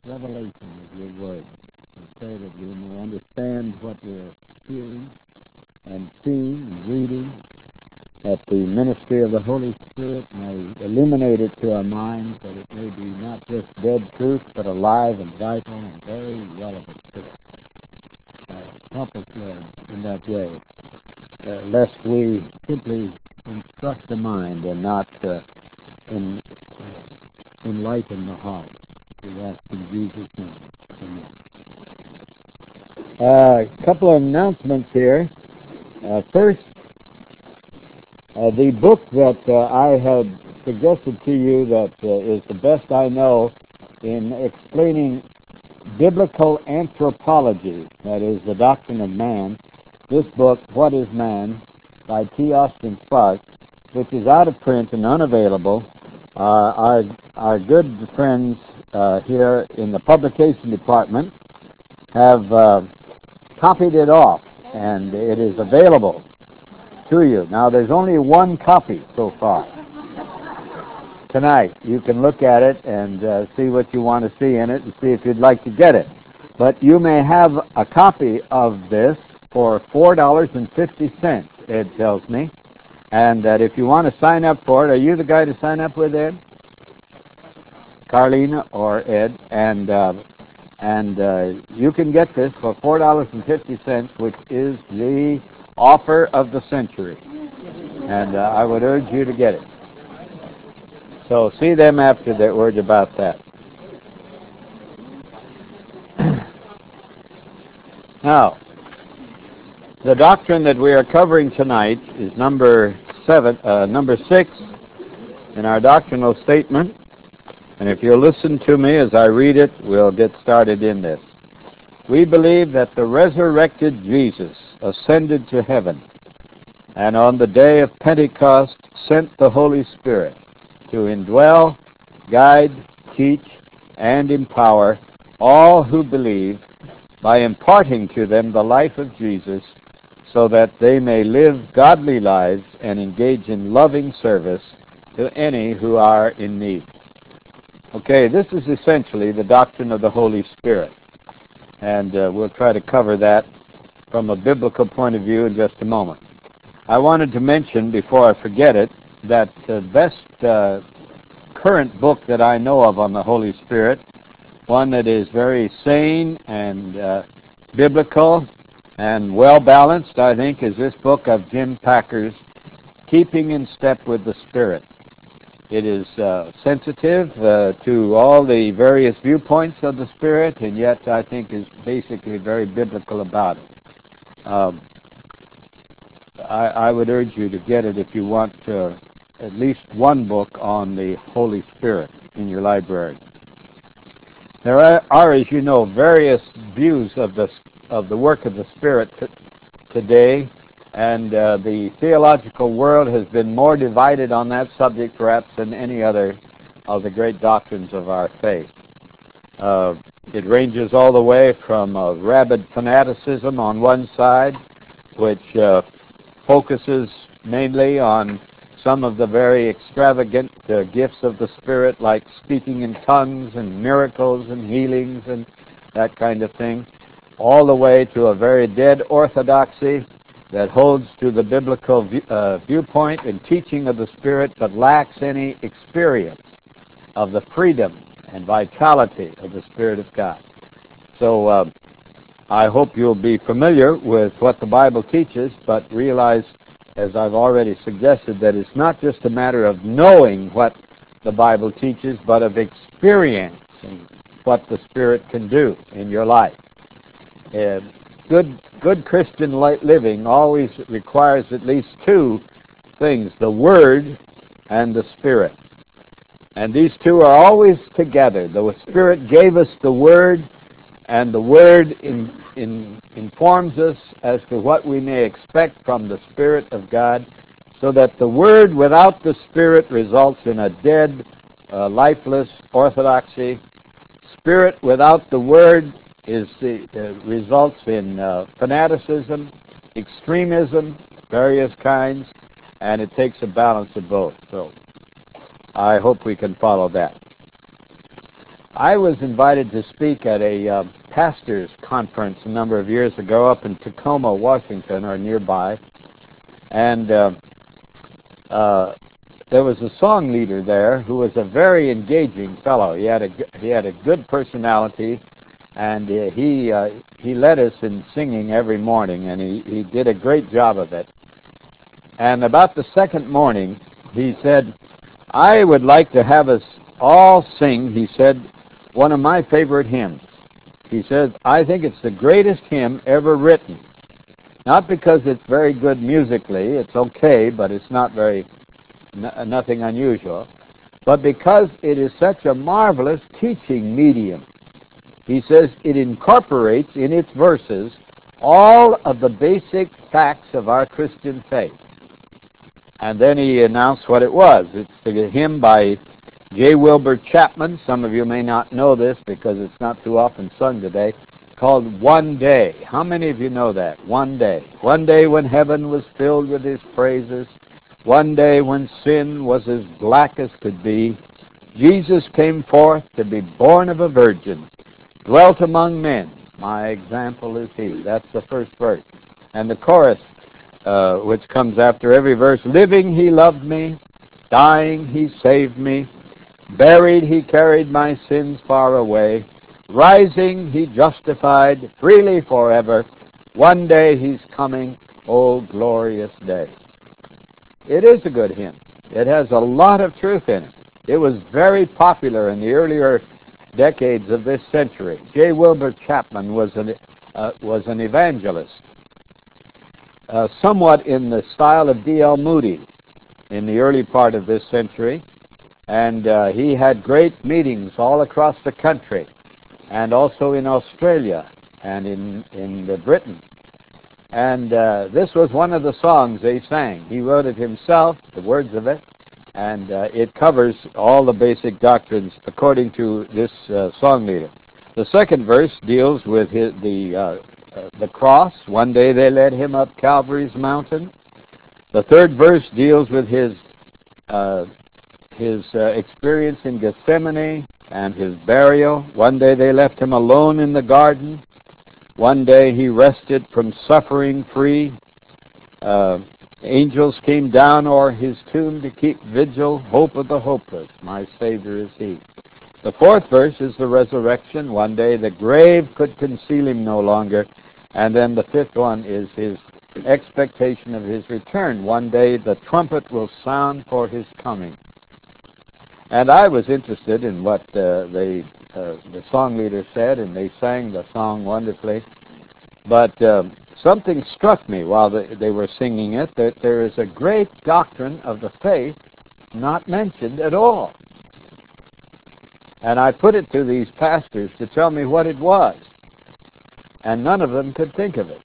revelation of your word. I pray that we may understand what we're hearing and seeing and reading, that the ministry of the Holy Spirit may illuminate it to our minds, that it may be not just dead truth, but alive and vital and very relevant to us. Help us, Lord, in that way, lest we simply instruct the mind and not enlighten the heart. We ask in Jesus' name. Amen. A couple of announcements here. First, the book that I had suggested to you that is the best I know in explaining biblical anthropology, that is, the doctrine of man. This book, What is Man, by T. Austin Sparks, which is out of print and unavailable. Our good friends here in the publication department have copied it off, and it is available to you. Now, there's only one copy so far. Tonight, you can look at it and see what you want to see in it and see if you'd like to get it. But you may have a copy of this for $4.50, Ed tells me, and that if you want to sign up for it, are you the guy to sign up with, Ed? Carlina or Ed, and you can get this for $4.50, which is the offer of the century, and I would urge you to get it. So see them after their word about that. Now, the doctrine that we are covering tonight is number 6 in our doctrinal statement. And if you'll listen to me as I read it, we'll get started in this. We believe that the resurrected Jesus ascended to heaven, and on the day of Pentecost sent the Holy Spirit to indwell, guide, teach, and empower all who believe by imparting to them the life of Jesus, so that they may live godly lives and engage in loving service to any who are in need. Okay, this is essentially the doctrine of the Holy Spirit, and we'll try to cover that from a biblical point of view in just a moment. I wanted to mention, before I forget it, that the best current book that I know of on the Holy Spirit, one that is very sane and biblical and well-balanced, I think, is this book of Jim Packer's Keeping in Step with the Spirit. It is sensitive to all the various viewpoints of the Spirit, and yet I think is basically very biblical about it. I would urge you to get it if you want at least one book on the Holy Spirit in your library. There are, as you know, various views of the work of the Spirit today, and the theological world has been more divided on that subject perhaps than any other of the great doctrines of our faith. It ranges all the way from rabid fanaticism on one side, which focuses mainly on some of the very extravagant gifts of the Spirit, like speaking in tongues and miracles and healings and that kind of thing, all the way to a very dead orthodoxy that holds to the biblical viewpoint and teaching of the Spirit, but lacks any experience of the freedom and vitality of the Spirit of God. So I hope you'll be familiar with what the Bible teaches, but realize, as I've already suggested, that it's not just a matter of knowing what the Bible teaches, but of experiencing what the Spirit can do in your life. Good Christian living always requires at least two things, the Word and the Spirit. And these two are always together. The Spirit gave us the Word, and the Word informs us as to what we may expect from the Spirit of God, so that the Word without the Spirit results in a dead, lifeless orthodoxy. Spirit without the Word results in fanaticism, extremism, various kinds, and it takes a balance of both. So I hope we can follow that. I was invited to speak at a pastors' conference a number of years ago up in Tacoma, Washington, or nearby, and there was a song leader there who was a very engaging fellow. He had a good personality, and he led us in singing every morning, and he did a great job of it. And about the second morning, he said, "I would like to have us all sing," he said, "one of my favorite hymns." He says, "I think it's the greatest hymn ever written. Not because it's very good musically, it's okay, but it's not nothing unusual, but because it is such a marvelous teaching medium." He says it incorporates in its verses all of the basic facts of our Christian faith. And then he announced what it was. It's the hymn by J. Wilbur Chapman. Some of you may not know this because it's not too often sung today, called "One Day." How many of you know that? One day. One day when heaven was filled with his praises, one day when sin was as black as could be, Jesus came forth to be born of a virgin, dwelt among men. My example is he. That's the first verse. And the chorus, which comes after every verse: living he loved me, dying he saved me, buried he carried my sins far away, rising he justified freely forever, one day he's coming, oh glorious day. It is a good hymn. It has a lot of truth in it. It was very popular in the earlier decades of this century. J. Wilbur Chapman was an evangelist, somewhat in the style of D.L. Moody in the early part of this century, and he had great meetings all across the country, and also in Australia and in Britain. And this was one of the songs they sang. He wrote it himself, the words of it, and it covers all the basic doctrines according to this song leader. The second verse deals with the cross. One day they led him up Calvary's mountain. The third verse deals with his experience in Gethsemane and his burial. One day they left him alone in the garden. One day he rested from suffering free. Angels came down o'er his tomb to keep vigil. Hope of the hopeless, my Savior is he. The fourth verse is the resurrection. One day the grave could conceal him no longer. And then the fifth one is his expectation of his return. One day the trumpet will sound for his coming. And I was interested in what the song leader said, and they sang the song wonderfully. But something struck me while they were singing it, that there is a great doctrine of the faith not mentioned at all. And I put it to these pastors to tell me what it was, and none of them could think of it,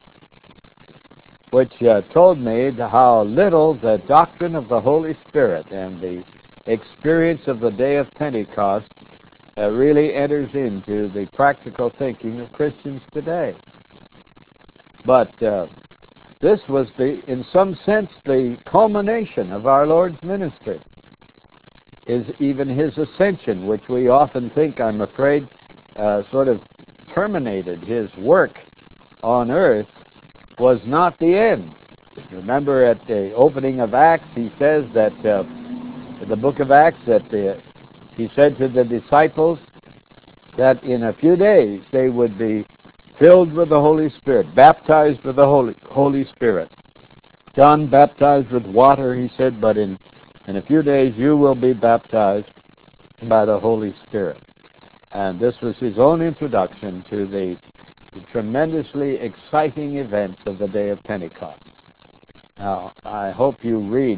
which told me how little the doctrine of the Holy Spirit and the experience of the day of Pentecost really enters into the practical thinking of Christians today. But this was, in some sense, the culmination of our Lord's ministry, is even his ascension, which we often think, I'm afraid, sort of terminated his work on earth, was not the end. Remember at the opening of Acts, he says that, the book of Acts, that he said to the disciples that in a few days they would be filled with the Holy Spirit, baptized with the Holy Spirit. John baptized with water, he said, but in a few days you will be baptized by the Holy Spirit. And this was his own introduction to the tremendously exciting events of the day of Pentecost. Now, I hope you read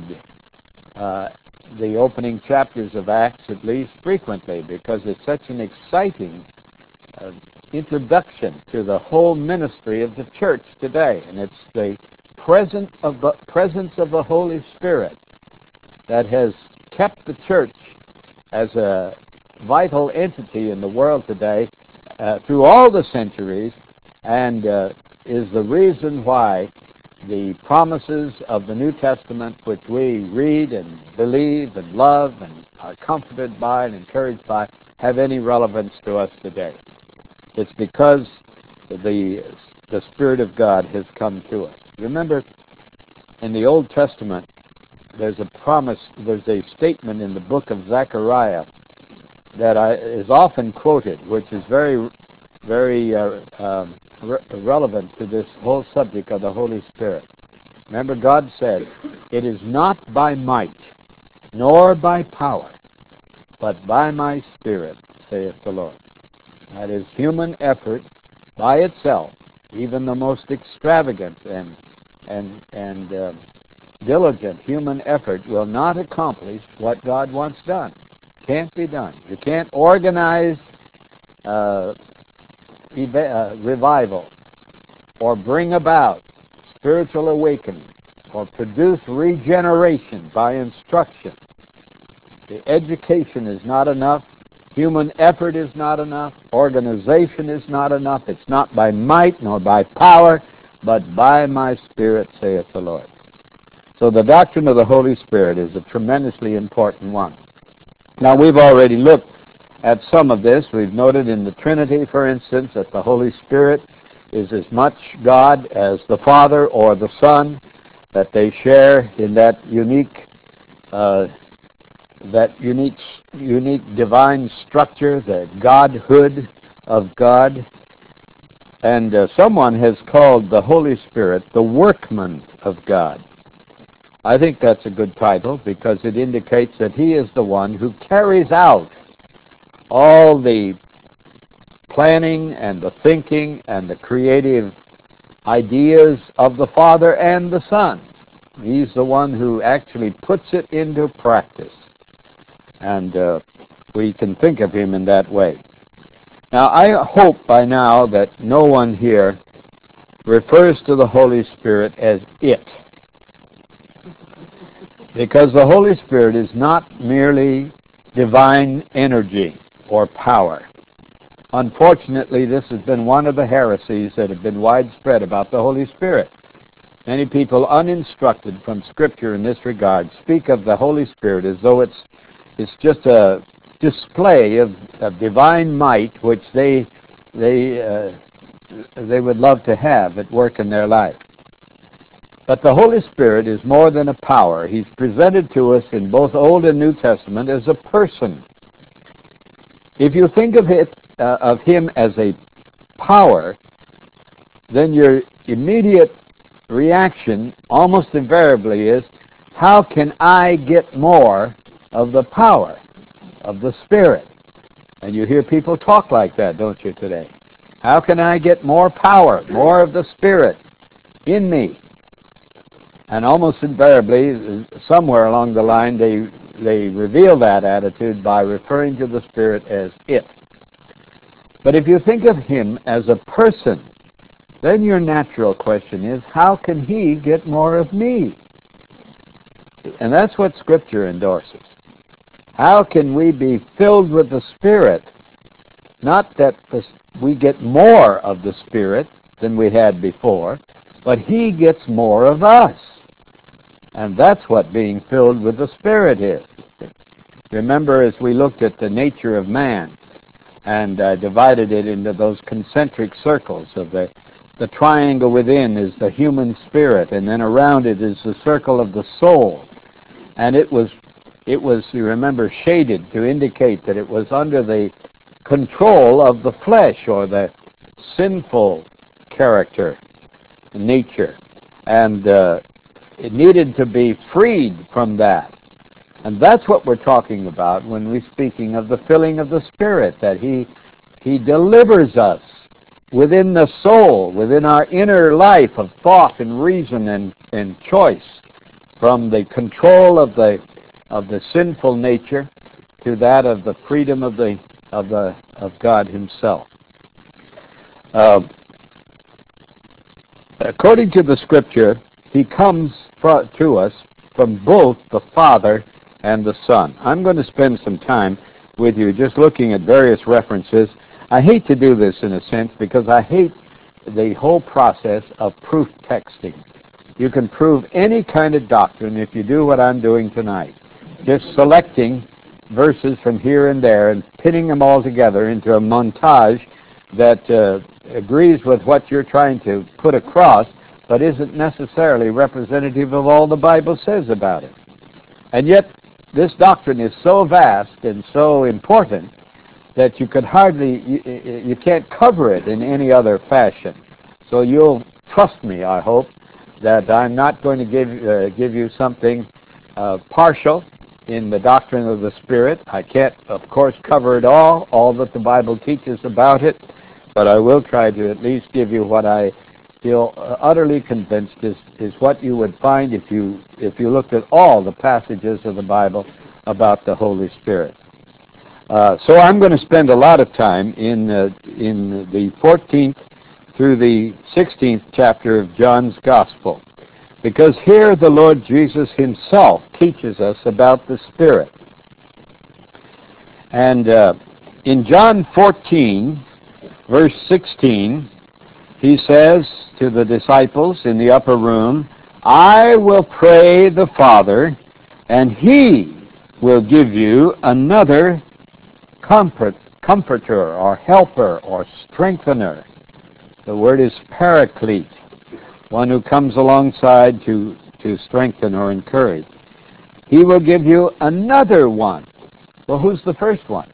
the opening chapters of Acts at least frequently, because it's such an exciting introduction to the whole ministry of the church today. And it's the presence of the Holy Spirit that has kept the church as a vital entity in the world today through all the centuries, and is the reason why the promises of the New Testament, which we read and believe and love and are comforted by and encouraged by, have any relevance to us today. It's because the Spirit of God has come to us. Remember, in the Old Testament, there's a promise, there's a statement in the book of Zechariah that is often quoted, which is very, very relevant to this whole subject of the Holy Spirit. Remember, God said, "It is not by might, nor by power, but by my Spirit, saith the Lord." That is, human effort by itself, even the most extravagant and diligent human effort, will not accomplish what God wants done. Can't be done. You can't organize revival or bring about spiritual awakening or produce regeneration by instruction. The education is not enough. Human effort is not enough. Organization is not enough. It's not by might nor by power, but by my Spirit, saith the Lord. So the doctrine of the Holy Spirit is a tremendously important one. Now, we've already looked at some of this. We've noted in the Trinity, for instance, that the Holy Spirit is as much God as the Father or the Son, that they share in that unique divine structure, the Godhood of God. And someone has called the Holy Spirit the workman of God. I think that's a good title because it indicates that he is the one who carries out all the planning and the thinking and the creative ideas of the Father and the Son. He's the one who actually puts it into practice. And we can think of him in that way. Now, I hope by now that no one here refers to the Holy Spirit as it. Because the Holy Spirit is not merely divine energy or power. Unfortunately, this has been one of the heresies that have been widespread about the Holy Spirit. Many people uninstructed from Scripture in this regard speak of the Holy Spirit as though it's just a display of divine might which they would love to have at work in their life. But the Holy Spirit is more than a power. He's presented to us in both Old and New Testament as a person. If you think of him as a power, then your immediate reaction almost invariably is, how can I get more of the power of the Spirit? And you hear people talk like that, don't you, today? How can I get more power, more of the Spirit in me? And almost invariably, somewhere along the line, they reveal that attitude by referring to the Spirit as it. But if you think of him as a person, then your natural question is, how can he get more of me? And that's what Scripture endorses. How can we be filled with the Spirit? Not that we get more of the Spirit than we had before, but he gets more of us. And that's what being filled with the Spirit is. Remember, as we looked at the nature of man and divided it into those concentric circles of the triangle within is the human spirit, and then around it is the circle of the soul. And it was, you remember, shaded to indicate that it was under the control of the flesh or the sinful character, nature. And it needed to be freed from that. And that's what we're talking about when we're speaking of the filling of the Spirit, that He delivers us within the soul, within our inner life of thought and reason and choice, from the control of the sinful nature to that of the freedom of God Himself. According to the Scripture, He comes to us from both the Father and the Son. I'm going to spend some time with you just looking at various references. I hate to do this in a sense because I hate the whole process of proof texting. You can prove any kind of doctrine if you do what I'm doing tonight, just selecting verses from here and there and pinning them all together into a montage that agrees with what you're trying to put across, but isn't necessarily representative of all the Bible says about it. And yet, this doctrine is so vast and so important that you could hardly, you can't cover it in any other fashion. So you'll trust me, I hope, that I'm not going to give you something partial in the doctrine of the Spirit. I can't, of course, cover it all that the Bible teaches about it, but I will try to at least give you what I feel utterly convinced is what you would find if you looked at all the passages of the Bible about the Holy Spirit. So I'm going to spend a lot of time in the 14th through the 16th chapter of John's Gospel, because here the Lord Jesus himself teaches us about the Spirit. And in John 14, verse 16, he says to the disciples in the upper room, "I will pray the Father, and he will give you another comforter or helper or strengthener." The word is paraclete, one who comes alongside to strengthen or encourage. He will give you another one. Well, who's the first one?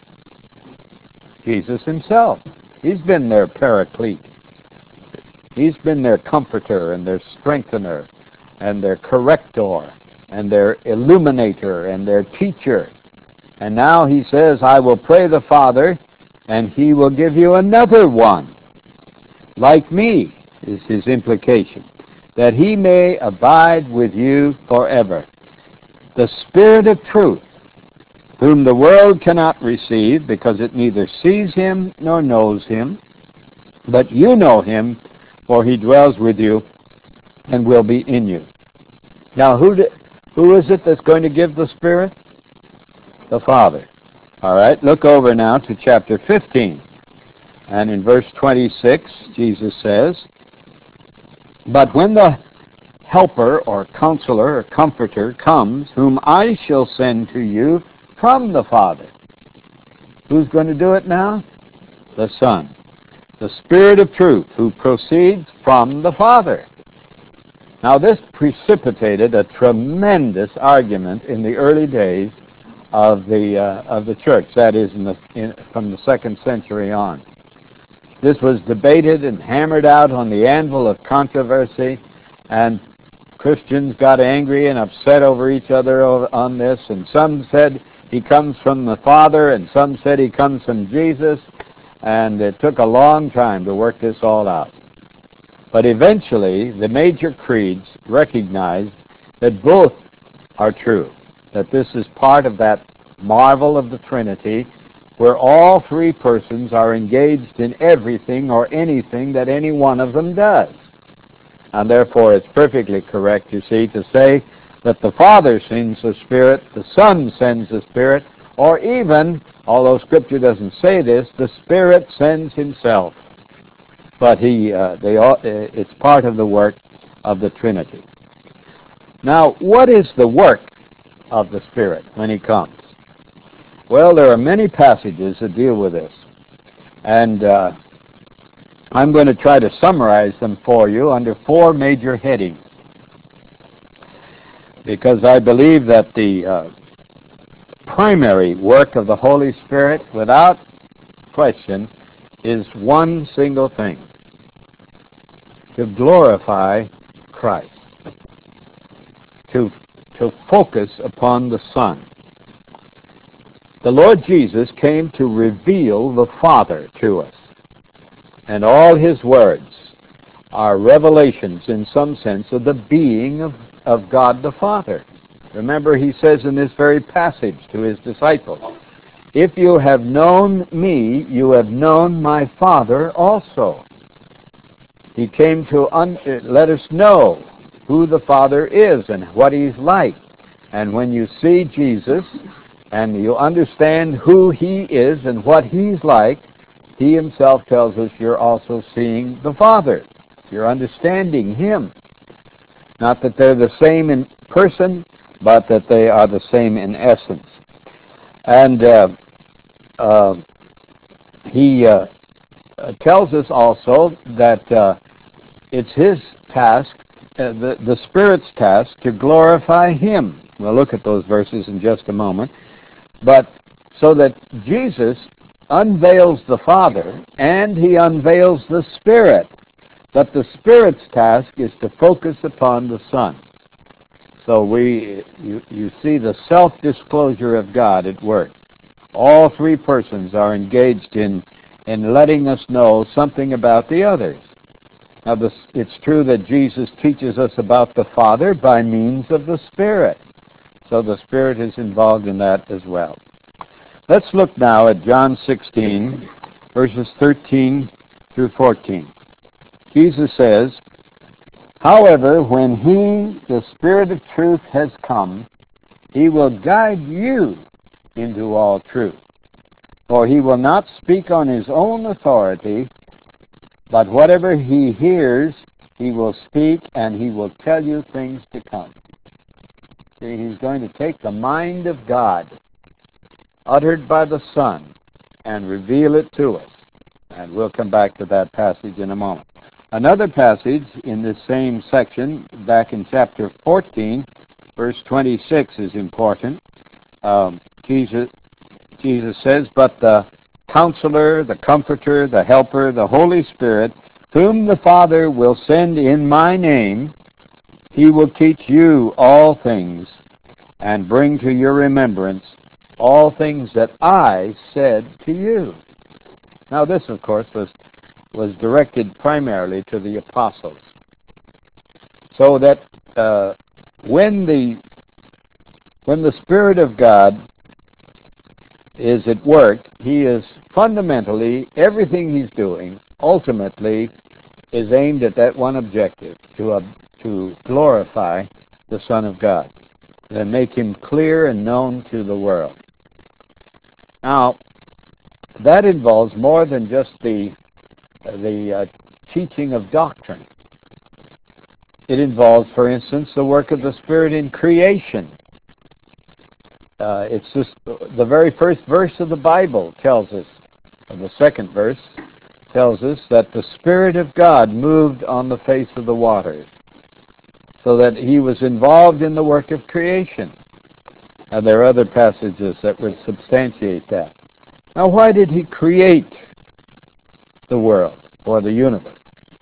Jesus himself. He's been their paraclete. He's been their comforter and their strengthener and their corrector and their illuminator and their teacher. And now he says, "I will pray the Father, and he will give you another one, like me," is his implication, "that he may abide with you forever. The Spirit of truth, whom the world cannot receive, because it neither sees him nor knows him, but you know him, for he dwells with you and will be in you." Now, who is it that's going to give the Spirit? The Father. All right, look over now to chapter 15. And in verse 26, Jesus says, "But when the Helper or Counselor or Comforter comes, whom I shall send to you from the Father." Who's going to do it now? The Son. The Spirit of truth, who proceeds from the Father. Now this precipitated a tremendous argument in the early days of the church, that is, from the 2nd century on. This was debated and hammered out on the anvil of controversy, and Christians got angry and upset over each other on this, and some said he comes from the Father, and some said he comes from Jesus, and it took a long time to work this all out. But eventually, the major creeds recognized that both are true, that this is part of that marvel of the Trinity, where all three persons are engaged in everything or anything that any one of them does. And therefore, it's perfectly correct, you see, to say that the Father sends the Spirit, the Son sends the Spirit, or even, although Scripture doesn't say this, the Spirit sends himself. But it's part of the work of the Trinity. Now, what is the work of the Spirit when he comes? Well, there are many passages that deal with this. And I'm going to try to summarize them for you under 4 major headings, because I believe that the primary work of the Holy Spirit, without question, is one single thing: to glorify Christ, to focus upon the Son. The Lord Jesus came to reveal the Father to us, and all his words are revelations, in some sense, of the being of God the Father. Remember, he says in this very passage to his disciples, "If you have known me, you have known my Father also." He came to let us know who the Father is and what he's like. And when you see Jesus and you understand who he is and what he's like, he himself tells us you're also seeing the Father. You're understanding him. Not that they're the same in person, but that they are the same in essence. And uh, he tells us also that it's his task, the Spirit's task, to glorify him. We'll look at those verses in just a moment. But so that Jesus unveils the Father and he unveils the Spirit. But the Spirit's task is to focus upon the Son. So you see the self-disclosure of God at work. All three persons are engaged in letting us know something about the others. Now, it's true that Jesus teaches us about the Father by means of the Spirit. So the Spirit is involved in that as well. Let's look now at John 16, verses 13 through 14. Jesus says, "However, when he, the Spirit of truth, has come, he will guide you into all truth. For he will not speak on his own authority, but whatever he hears, he will speak, and he will tell you things to come." See, he's going to take the mind of God, uttered by the Son, and reveal it to us. And we'll come back to that passage in a moment. Another passage in this same section, back in chapter 14, verse 26, is important. Jesus says, "But the Counselor, the Comforter, the Helper, the Holy Spirit, whom the Father will send in my name, he will teach you all things and bring to your remembrance all things that I said to you." Now this, of course, was directed primarily to the apostles. So that when the Spirit of God is at work, he is fundamentally, everything he's doing, ultimately, is aimed at that one objective, to glorify the Son of God, and make him clear and known to the world. Now, that involves more than just the teaching of doctrine. It involves, for instance, the work of the Spirit in creation. It's just the very first verse of the Bible tells us, or the second verse tells us, that the Spirit of God moved on the face of the waters, so that he was involved in the work of creation. And there are other passages that would substantiate that. Now, why did he create the world or the universe?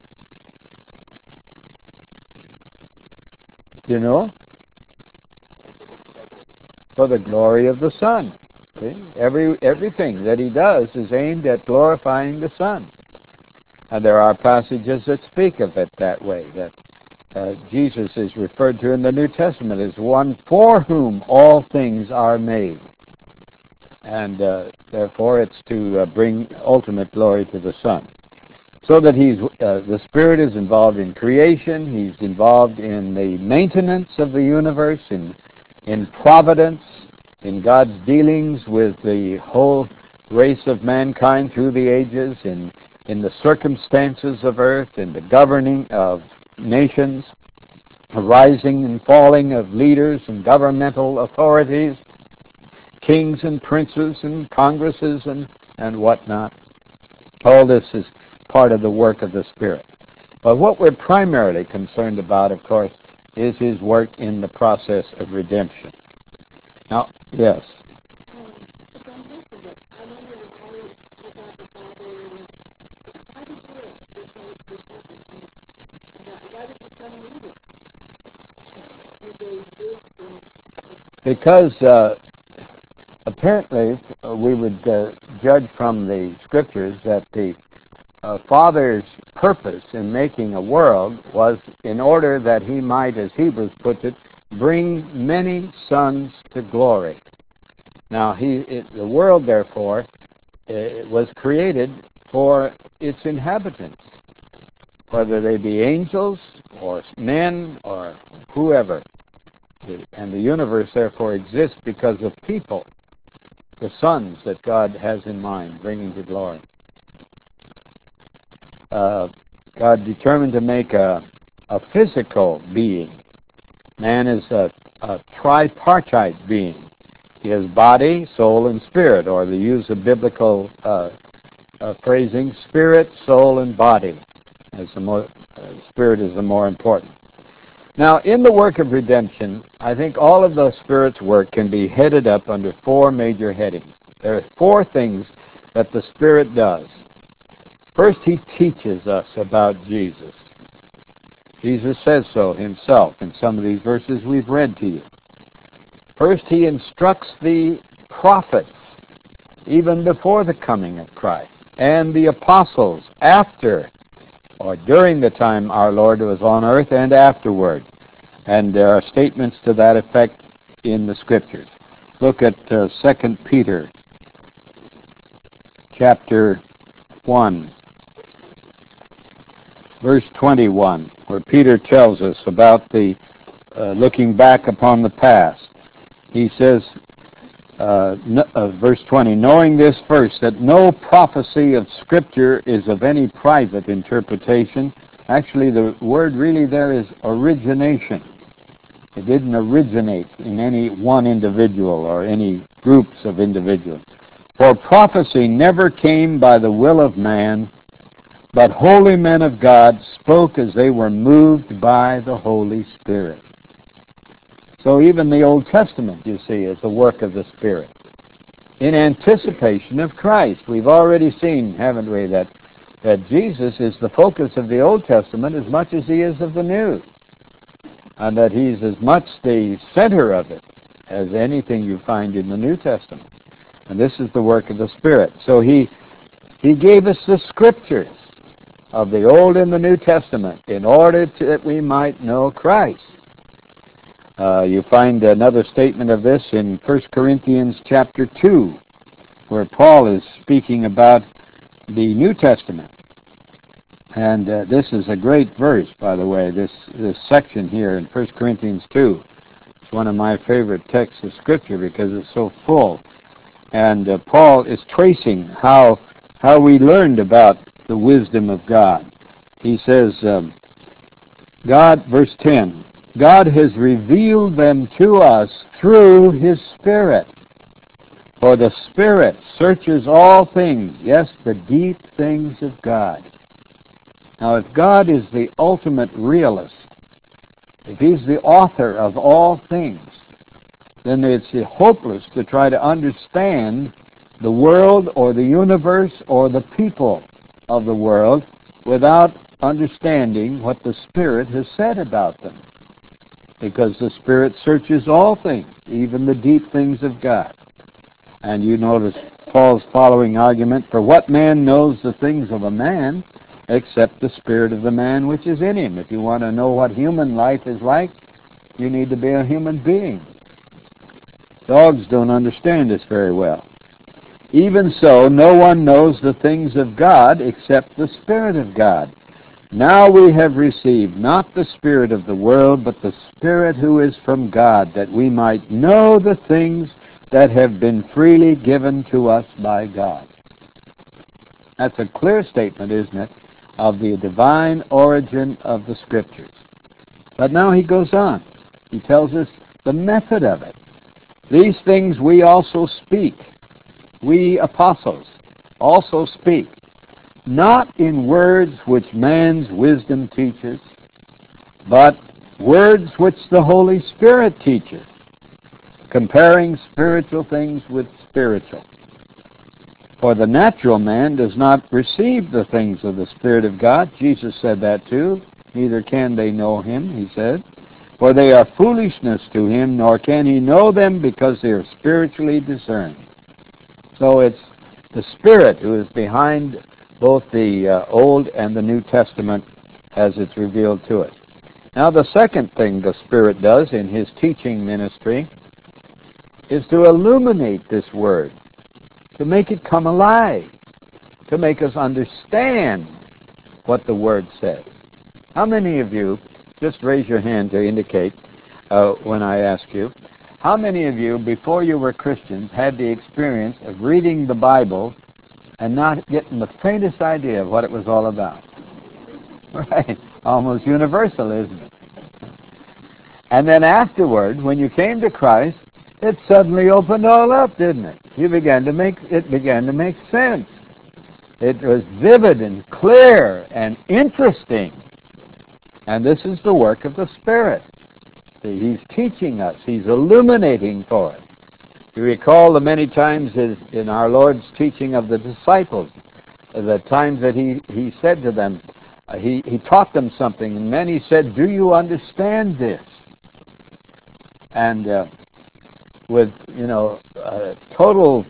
You know? For the glory of the Son. See? Everything that he does is aimed at glorifying the Son. And there are passages that speak of it that way, that Jesus is referred to in the New Testament as one for whom all things are made. And therefore it's to bring ultimate glory to the Son. So that the Spirit is involved in creation, he's involved in the maintenance of the universe, in providence, in God's dealings with the whole race of mankind through the ages, in the circumstances of earth, in the governing of nations, the rising and falling of leaders and governmental authorities, kings and princes and congresses and whatnot. All this is part of the work of the Spirit. But what we're primarily concerned about, of course, is his work in the process of redemption. Now, yes. Because apparently we would judge from the Scriptures that the Father's purpose in making a world was in order that he might, as Hebrews puts it, bring many sons to glory. Now, the world, therefore, was created for its inhabitants, whether they be angels or men or whoever. And the universe, therefore, exists because of people, the sons that God has in mind, bringing to glory. God determined to make a physical being. Man is a tripartite being. He has body, soul, and spirit, or the use of biblical phrasing, spirit, soul, and body. As spirit is the more important. Now, in the work of redemption, I think all of the Spirit's work can be headed up under four major headings. There are four things that the Spirit does. First, He teaches us about Jesus. Jesus says so Himself in some of these verses we've read to you. First, He instructs the prophets, even before the coming of Christ, and the apostles after or during the time our Lord was on earth and afterward. And there are statements to that effect in the Scriptures. Look at 2 Peter chapter 1, verse 21, where Peter tells us about the looking back upon the past. He says, verse 20, knowing this first, that no prophecy of Scripture is of any private interpretation. Actually, the word really there is origination. It didn't originate in any one individual or any groups of individuals. For prophecy never came by the will of man, but holy men of God spoke as they were moved by the Holy Spirit. So even the Old Testament, you see, is the work of the Spirit. In anticipation of Christ. We've already seen, haven't we, that Jesus is the focus of the Old Testament as much as He is of the New. And that He's as much the center of it as anything you find in the New Testament. And this is the work of the Spirit. So He gave us the Scriptures of the Old and the New Testament in order that we might know Christ. You find another statement of this in 1 Corinthians chapter 2, where Paul is speaking about the New Testament. And this is a great verse, by the way, this section here in 1 Corinthians 2. It's one of my favorite texts of Scripture because it's so full. And Paul is tracing how we learned about the wisdom of God. He says, God, verse 10, God has revealed them to us through His Spirit. For the Spirit searches all things, yes, the deep things of God. Now, if God is the ultimate realist, if He's the author of all things, then it's hopeless to try to understand the world or the universe or the people of the world without understanding what the Spirit has said about them. Because the Spirit searches all things, even the deep things of God. And you notice Paul's following argument, for what man knows the things of a man except the spirit of the man which is in him? If you want to know what human life is like, you need to be a human being. Dogs don't understand this very well. Even so, no one knows the things of God except the Spirit of God. Now we have received not the spirit of the world, but the Spirit who is from God, that we might know the things that have been freely given to us by God. That's a clear statement, isn't it, of the divine origin of the Scriptures. But now he goes on. He tells us the method of it. These things we also speak. We apostles also speak. Not in words which man's wisdom teaches, but words which the Holy Spirit teaches, comparing spiritual things with spiritual. For the natural man does not receive the things of the Spirit of God. Jesus said that too. Neither can they know Him, He said. For they are foolishness to him, nor can he know them because they are spiritually discerned. So it's the Spirit who is behind both the Old and the New Testament as it's revealed to us. Now the second thing the Spirit does in His teaching ministry is to illuminate this Word, to make it come alive, to make us understand what the Word says. How many of you, just raise your hand to indicate when I ask you, how many of you, before you were Christians, had the experience of reading the Bible and not getting the faintest idea of what it was all about? Right? Almost universal, isn't it? And then afterward, when you came to Christ, it suddenly opened all up, didn't it? It began to make sense. It was vivid and clear and interesting. And this is the work of the Spirit. See, He's teaching us. He's illuminating for us. You recall the many times in our Lord's teaching of the disciples, the times that He said to them, He taught them something, and then He said, "Do you understand this?" And with, total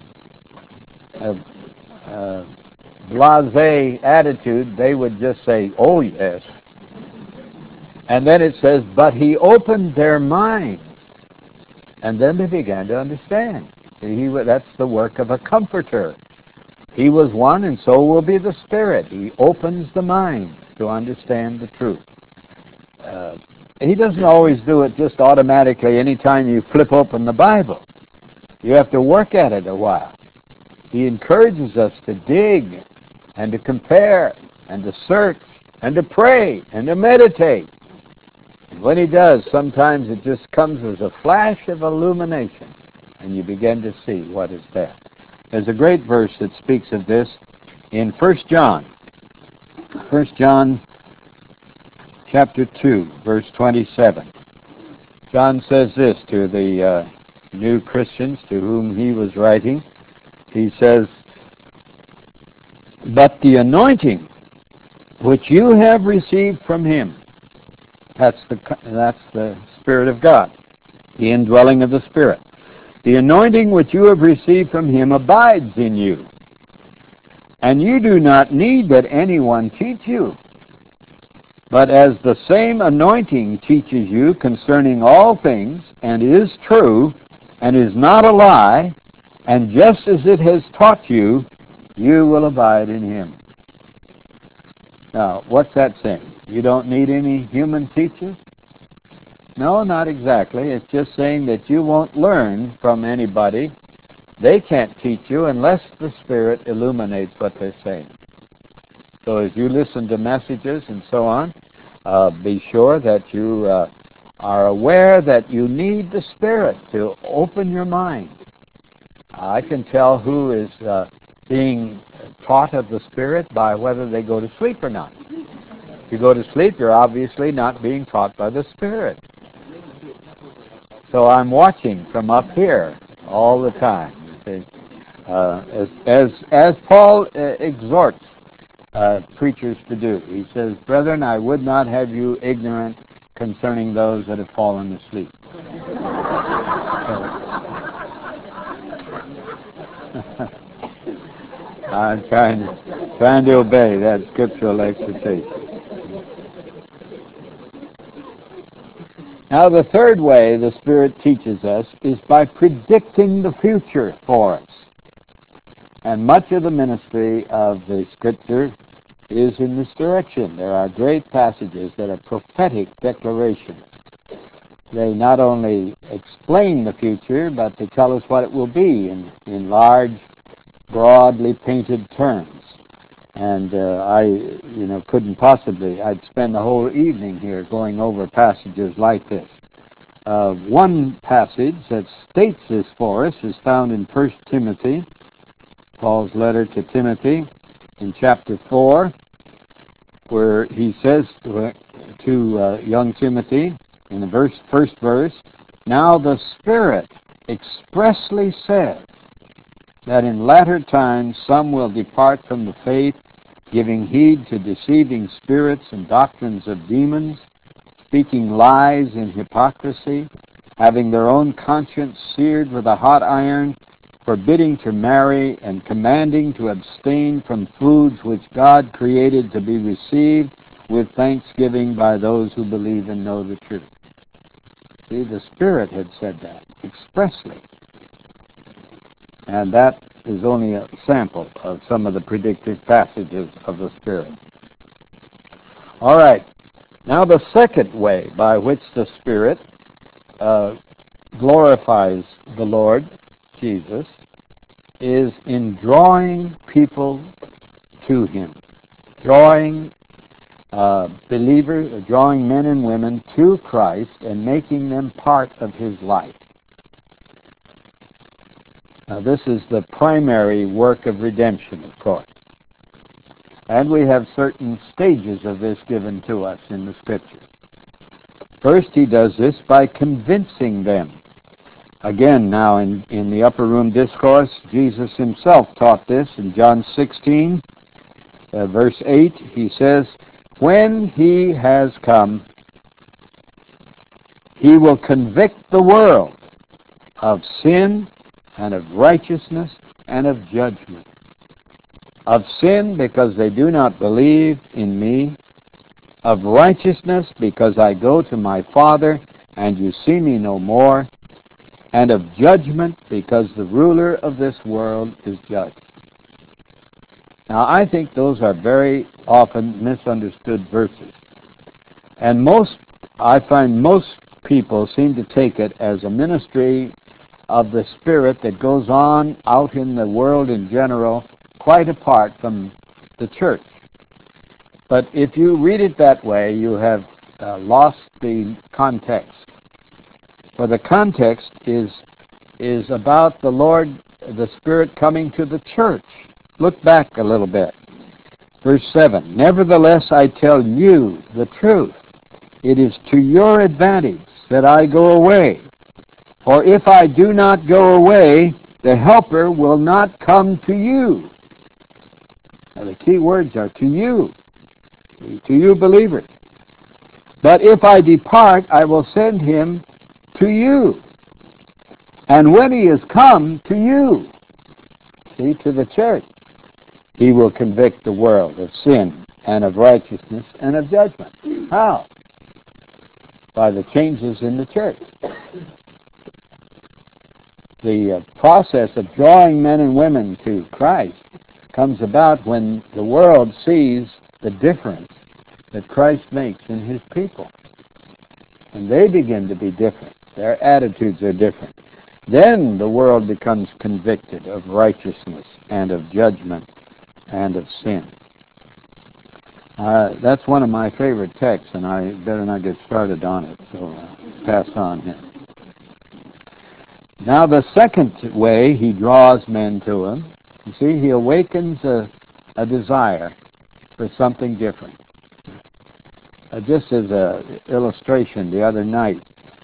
blasé attitude, they would just say, "Oh, yes." And then it says, "But He opened their minds." And then they began to understand. That's the work of a comforter. He was one, and so will be the Spirit. He opens the mind to understand the truth. He doesn't always do it just automatically anytime you flip open the Bible. You have to work at it a while. He encourages us to dig and to compare and to search and to pray and to meditate. And when He does, sometimes it just comes as a flash of illumination, and you begin to see what is there. There's a great verse that speaks of this in 1 John. 1 John chapter 2, verse 27. John says this to the new Christians to whom he was writing. He says, "But the anointing which you have received from Him," that's the Spirit of God, the indwelling of the Spirit. "The anointing which you have received from Him abides in you, and you do not need that anyone teach you. But as the same anointing teaches you concerning all things, and is true, and is not a lie, and just as it has taught you, you will abide in Him." Now, what's that saying? You don't need any human teachers? No, not exactly. It's just saying that you won't learn from anybody. They can't teach you unless the Spirit illuminates what they're saying. So as you listen to messages and so on, be sure that you are aware that you need the Spirit to open your mind. I can tell who is being taught of the Spirit by whether they go to sleep or not. If you go to sleep, you're obviously not being taught by the Spirit. So I'm watching from up here all the time. You see. As Paul exhorts preachers to do. He says, "Brethren, I would not have you ignorant concerning those that have fallen asleep." I'm trying to obey that scriptural exhortation. Now, the third way the Spirit teaches us is by predicting the future for us. And much of the ministry of the Scripture is in this direction. There are great passages that are prophetic declarations. They not only explain the future, but they tell us what it will be in large, broadly painted terms. And couldn't possibly, I'd spend the whole evening here going over passages like this. One passage that states this for us is found in 1 Timothy, Paul's letter to Timothy, in chapter 4, where he says to young Timothy, in the first verse, "Now the Spirit expressly says that in latter times some will depart from the faith, giving heed to deceiving spirits and doctrines of demons, speaking lies in hypocrisy, having their own conscience seared with a hot iron, forbidding to marry, and commanding to abstain from foods which God created to be received with thanksgiving by those who believe and know the truth." See, the Spirit had said that expressly. And that is only a sample of some of the predictive passages of the Spirit. All right. Now the second way by which the Spirit glorifies the Lord Jesus is in drawing people to Him, drawing believers, drawing men and women to Christ and making them part of His life. This is the primary work of redemption, of course. And we have certain stages of this given to us in the Scripture. First, he does this by convincing them. Again, now in the upper room discourse, Jesus himself taught this in John 16, verse 8. He says, "When he has come, he will convict the world of sin and of righteousness and of judgment. Of sin, because they do not believe in me. Of righteousness, because I go to my Father, and you see me no more. And of judgment, because the ruler of this world is judged." Now, I think those are very often misunderstood verses. And I find most people seem to take it as a ministry of the Spirit that goes on out in the world in general, quite apart from the church. But if you read it that way, you have lost the context. For the context is about the Lord, the Spirit coming to the church. Look back a little bit. Verse 7, "Nevertheless I tell you the truth. It is to your advantage that I go away. For if I do not go away, the Helper will not come to you." Now the key words are to you believers. "But if I depart, I will send him to you. And when he has come to you," see, to the church, "he will convict the world of sin and of righteousness and of judgment." How? By the changes in the church. The process of drawing men and women to Christ comes about when the world sees the difference that Christ makes in his people. And they begin to be different. Their attitudes are different. Then the world becomes convicted of righteousness and of judgment and of sin. That's one of my favorite texts, and I better not get started on it, so pass on here. Now the second way he draws men to him, you see, he awakens a desire for something different. Just as an illustration, the other night,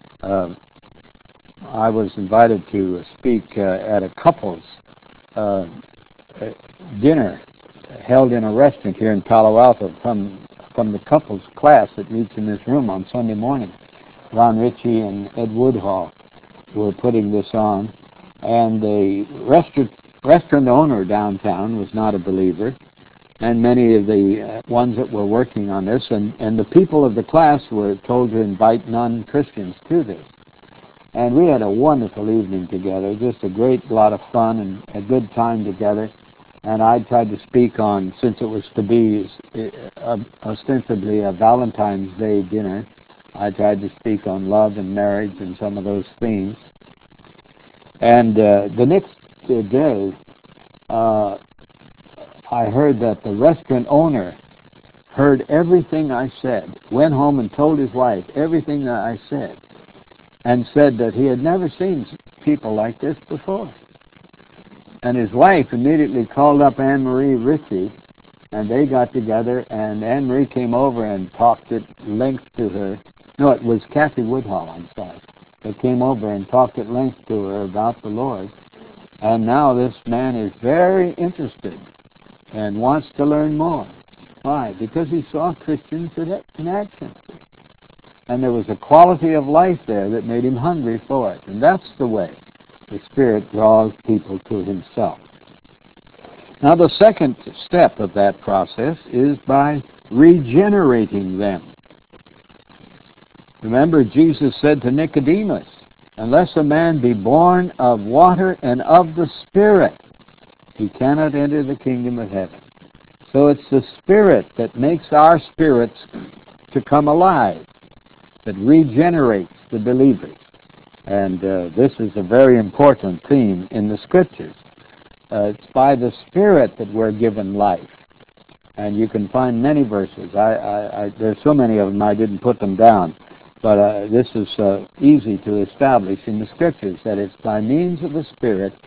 I was invited to speak at a couple's dinner held in a restaurant here in Palo Alto from the couple's class that meets in this room on Sunday morning. Ron Ritchie and Ed Woodhall were putting this on, and the restaurant owner downtown was not a believer, and many of the ones that were working on this, and the people of the class were told to invite non-Christians to this. And we had a wonderful evening together, just a great lot of fun and a good time together. And I tried to speak on, since it was to be ostensibly a Valentine's Day dinner, I tried to speak on love and marriage and some of those themes. And the next day, I heard that the restaurant owner heard everything I said, went home and told his wife everything that I said, and said that he had never seen people like this before. And his wife immediately called up Anne Marie Ritchie, and they got together, and Anne Marie came over and talked at length to her. No, it was Kathy Woodhall, I'm sorry. They came over and talked at length to her about the Lord. And now this man is very interested and wants to learn more. Why? Because he saw Christians in action. And there was a quality of life there that made him hungry for it. And that's the way the Spirit draws people to himself. Now the second step of that process is by regenerating them. Remember, Jesus said to Nicodemus, "Unless a man be born of water and of the Spirit, he cannot enter the kingdom of heaven." So it's the Spirit that makes our spirits to come alive, that regenerates the believers. And this is a very important theme in the Scriptures. It's by the Spirit that we're given life. And you can find many verses. There's so many of them I didn't put them down. But this is easy to establish in the Scriptures, that it's by means of the Spirit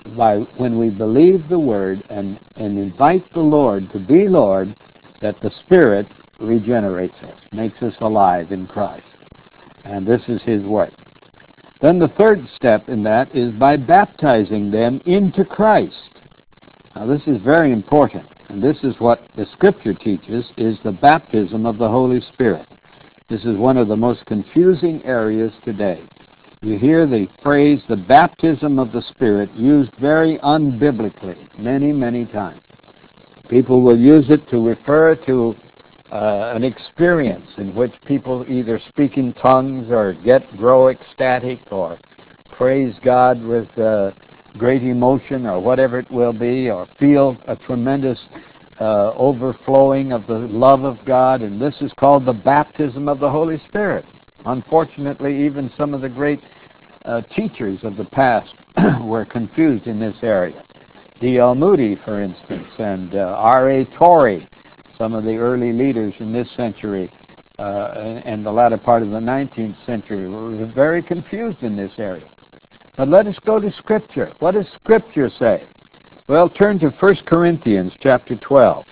when we believe the Word and invite the Lord to be Lord, that the Spirit regenerates us, makes us alive in Christ. And this is His work. Then the third step in that is by baptizing them into Christ. Now this is very important, and this is what the Scripture teaches, is the baptism of the Holy Spirit. This is one of the most confusing areas today. You hear the phrase, the baptism of the Spirit, used very unbiblically many, many times. People will use it to refer to an experience in which people either speak in tongues or grow ecstatic or praise God with great emotion or whatever it will be, or feel a tremendous overflowing of the love of God, and this is called the baptism of the Holy Spirit. Unfortunately, even some of the great teachers of the past were confused in this area. D.L. Moody, for instance, and R.A. Torrey, some of the early leaders in this century and the latter part of the 19th century, were very confused in this area. But let us go to Scripture. What does Scripture say? Well, turn to 1 Corinthians chapter 12.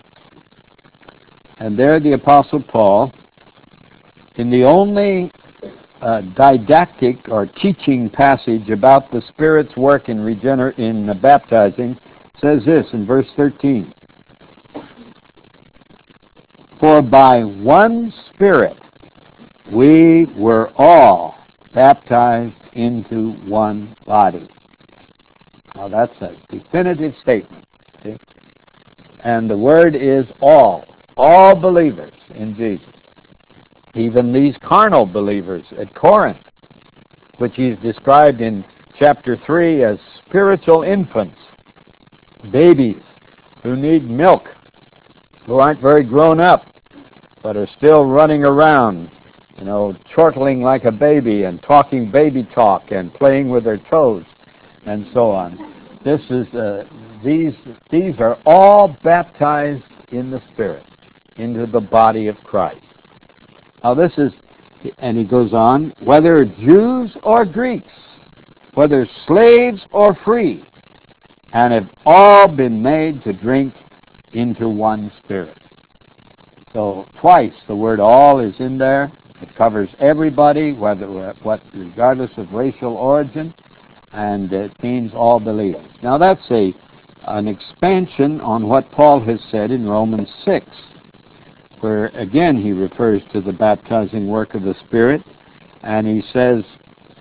And there the Apostle Paul, in the only didactic or teaching passage about the Spirit's work in baptizing, says this in verse 13. For by one Spirit we were all baptized into one body. Now that's a definitive statement. See? And the word is all believers in Jesus. Even these carnal believers at Corinth, which he's described in chapter 3 as spiritual infants, babies who need milk, who aren't very grown up, but are still running around, chortling like a baby and talking baby talk and playing with their toes and so on. This is these are all baptized in the Spirit into the body of Christ. Now this is, and he goes on, whether Jews or Greeks, whether slaves or free, and have all been made to drink into one Spirit. So twice the word all is in there. It covers everybody, regardless of racial origin, and it means all believers. Now that's an expansion on what Paul has said in Romans 6, where again he refers to the baptizing work of the Spirit, and he says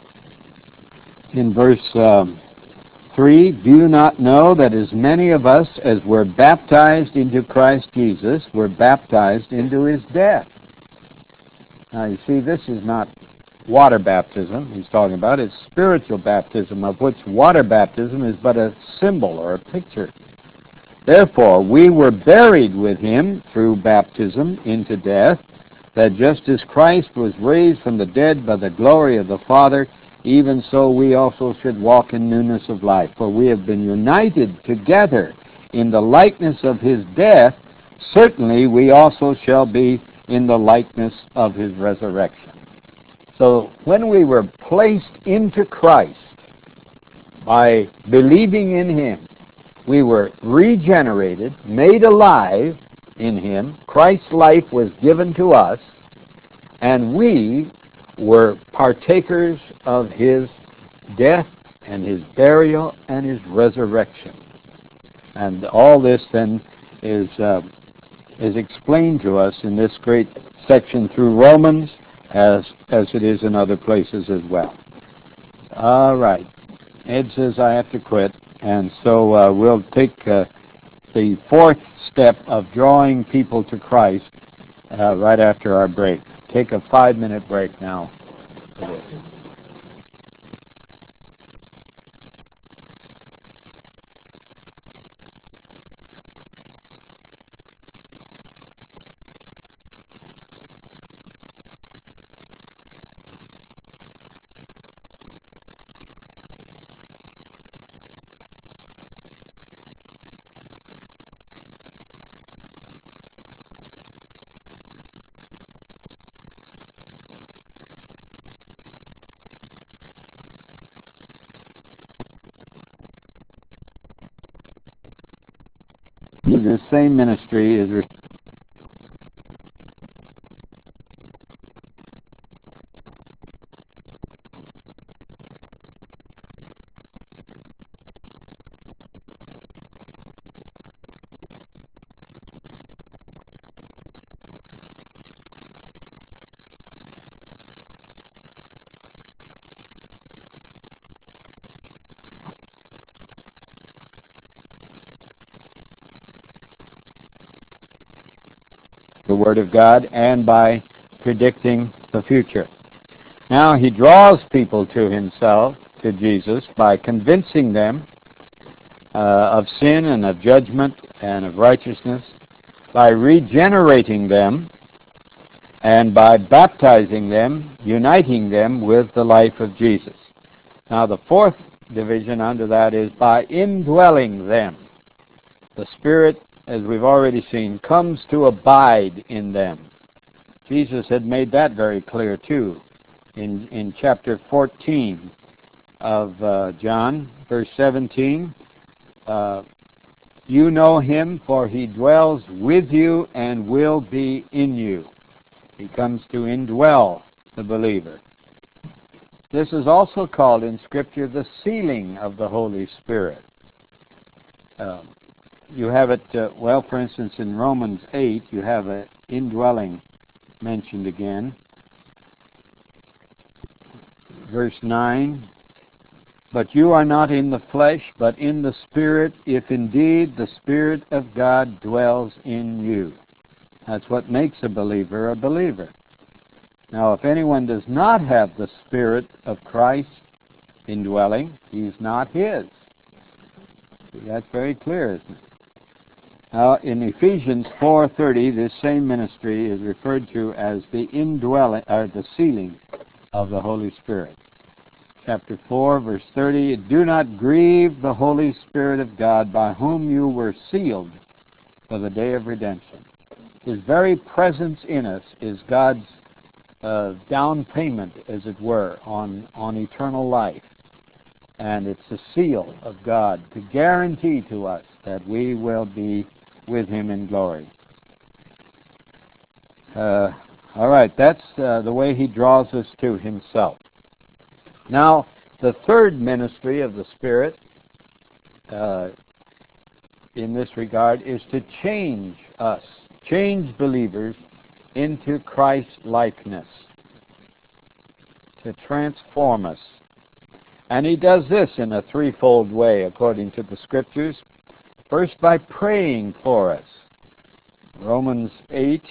in verse 3, do you not know that as many of us as were baptized into Christ Jesus were baptized into His death? Now you see, this is not water baptism he's talking about. It's spiritual baptism, of which water baptism is but a symbol or a picture. Therefore, we were buried with Him through baptism into death, that just as Christ was raised from the dead by the glory of the Father, even so we also should walk in newness of life. For we have been united together in the likeness of His death, certainly we also shall be in the likeness of His resurrection. So when we were placed into Christ by believing in Him, we were regenerated, made alive in Him. Christ's life was given to us, and we were partakers of His death and His burial and His resurrection. And all this then is explained to us in this great section through Romans, as it is in other places as well. All right. Ed says I have to quit, and so we'll take the fourth step of drawing people to Christ right after our break. Take a 5-minute break now. this same ministry is the Word of God and by predicting the future. Now he draws people to himself, to Jesus, by convincing them of sin and of judgment and of righteousness, by regenerating them, and by baptizing them, uniting them with the life of Jesus. Now the fourth division under that is by indwelling them. The Spirit, as we've already seen, comes to abide in them. Jesus had made that very clear too in chapter 14 of John, verse 17. You know him, for he dwells with you and will be in you. He comes to indwell the believer. This is also called in Scripture the sealing of the Holy Spirit. You have it, for instance, in Romans 8, you have an indwelling mentioned again. Verse 9, but you are not in the flesh, but in the Spirit, if indeed the Spirit of God dwells in you. That's what makes a believer a believer. Now, if anyone does not have the Spirit of Christ indwelling, he's not his. That's very clear, isn't it? Now, in Ephesians 4:30, this same ministry is referred to as the indwelling, or the sealing of the Holy Spirit. Chapter 4, verse 30, do not grieve the Holy Spirit of God, by whom you were sealed for the day of redemption. His very presence in us is God's down payment, as it were, on eternal life. And it's a seal of God to guarantee to us that we will be with him in glory. All right, that's the way he draws us to himself. Now, the third ministry of the Spirit in this regard is to change us, change believers into Christ-likeness, to transform us. And he does this in a threefold way, according to the Scriptures. First, by praying for us. Romans 8,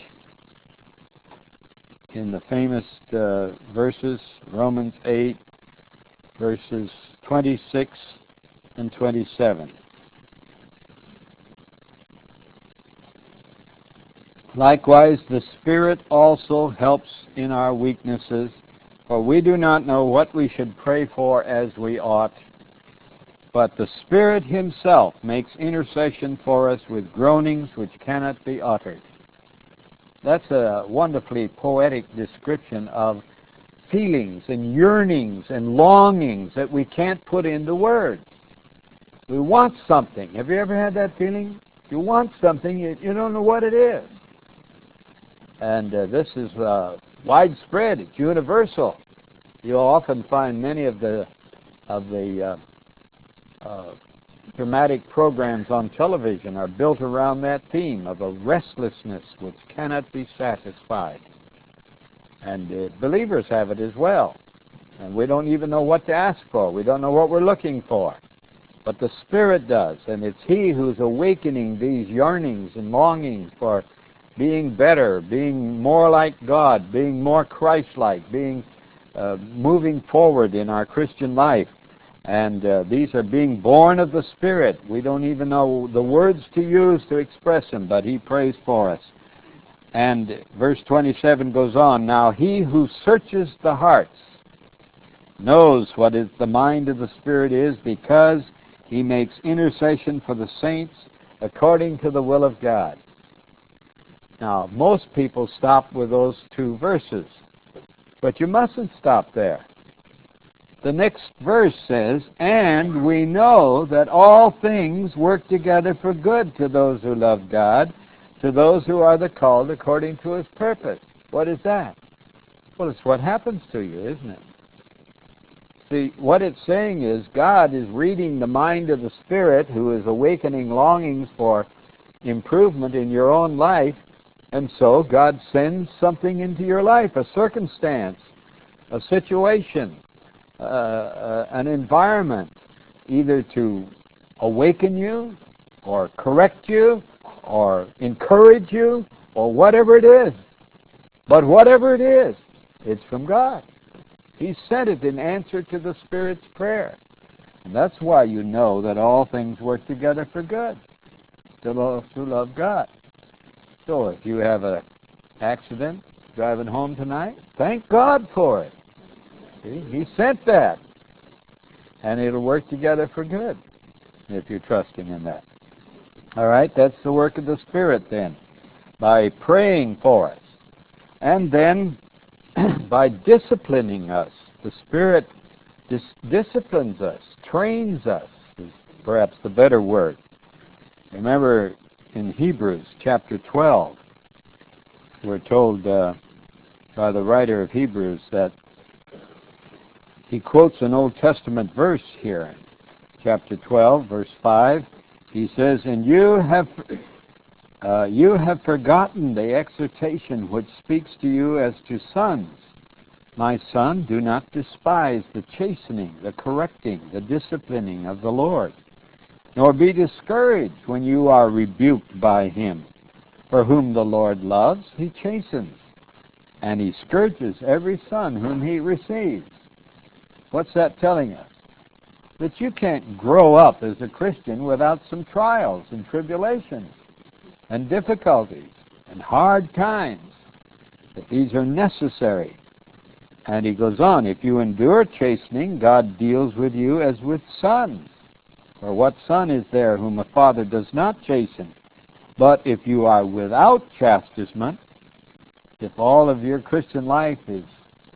in the famous verses, Romans 8, verses 26 and 27. Likewise, the Spirit also helps in our weaknesses, for we do not know what we should pray for as we ought, but the Spirit himself makes intercession for us with groanings which cannot be uttered. That's a wonderfully poetic description of feelings and yearnings and longings that we can't put into words. We want something. Have you ever had that feeling? You want something, you don't know what it is. And this is widespread. It's universal. You'll often find many of the dramatic programs on television are built around that theme of a restlessness which cannot be satisfied. And believers have it as well. And we don't even know what to ask for. We don't know what we're looking for. But the Spirit does. And it's he who's awakening these yearnings and longings for being better, being more like God, being more Christ-like, being moving forward in our Christian life. And these are being born of the Spirit. We don't even know the words to use to express them, but he prays for us. And verse 27 goes on, now he who searches the hearts knows what is the mind of the Spirit is, because he makes intercession for the saints according to the will of God. Now, most people stop with those two verses, but you mustn't stop there. the next verse says, "And we know that all things work together for good to those who love God, to those who are the called according to His purpose." What is that? Well, it's what happens to you, isn't it? See, what it's saying is God is reading the mind of the Spirit, who is awakening longings for improvement in your own life, and so God sends something into your life, a circumstance, a situation, an environment, either to awaken you, or correct you, or encourage you, or whatever it is. But whatever it is, it's from God. He sent it in answer to the Spirit's prayer. And that's why you know that all things work together for good to those who love God. So if you have an accident driving home tonight, thank God for it. See? He sent that. And it'll work together for good if you're trusting in that. All right, that's the work of the Spirit then, by praying for us. And then by disciplining us. The Spirit disciplines us, trains us, is perhaps the better word. Remember in Hebrews chapter 12, we're told by the writer of Hebrews that he quotes an Old Testament verse here. Chapter 12, verse 5, he says, "And you have forgotten the exhortation which speaks to you as to sons. My son, do not despise the chastening, the correcting, the disciplining of the Lord, nor be discouraged when you are rebuked by him. For whom the Lord loves, he chastens, and he scourges every son whom he receives." What's that telling us? That you can't grow up as a Christian without some trials and tribulations and difficulties and hard times. That these are necessary. And he goes on, "If you endure chastening, God deals with you as with sons. For what son is there whom a father does not chasten? But if you are without chastisement," if all of your Christian life is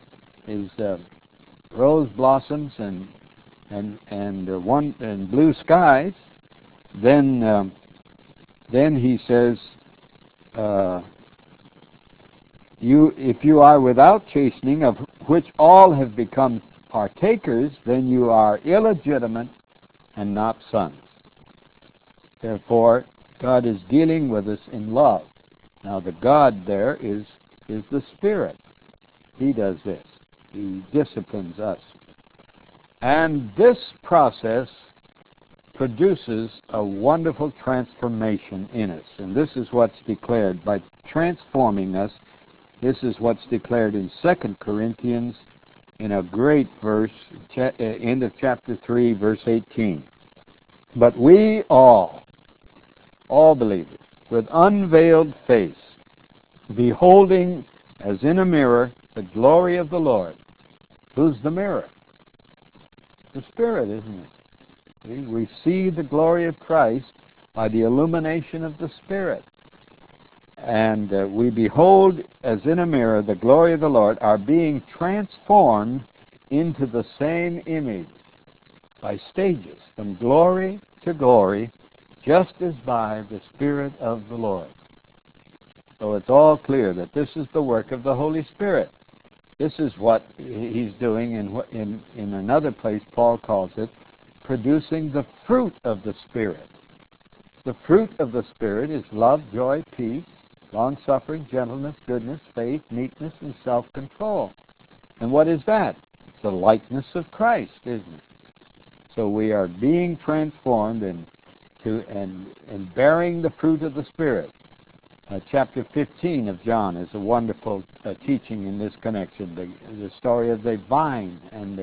rose blossoms and blue skies, then he says, if you are without chastening, of which all have become partakers, then you are illegitimate and not sons. Therefore, God is dealing with us in love. Now, the God there is the Spirit. He does this. He disciplines us. And this process produces a wonderful transformation in us. And this is what's declared by transforming us. This is what's declared in 2 Corinthians in a great verse, end of chapter 3, verse 18. "But we all believers, with unveiled face, beholding as in a mirror the glory of the Lord." Who's the mirror? The Spirit, isn't it? We see the glory of Christ by the illumination of the Spirit. And we behold as in a mirror the glory of the Lord, are being transformed into the same image by stages, from glory to glory, just as by the Spirit of the Lord. So it's all clear that this is the work of the Holy Spirit. This is what he's doing in another place. Paul calls it producing the fruit of the Spirit. The fruit of the Spirit is love, joy, peace, long-suffering, gentleness, goodness, faith, meekness, and self-control. And what is that? It's the likeness of Christ, isn't it? So we are being transformed and bearing the fruit of the Spirit. Chapter 15 of John is a wonderful teaching in this connection. The story of the vine and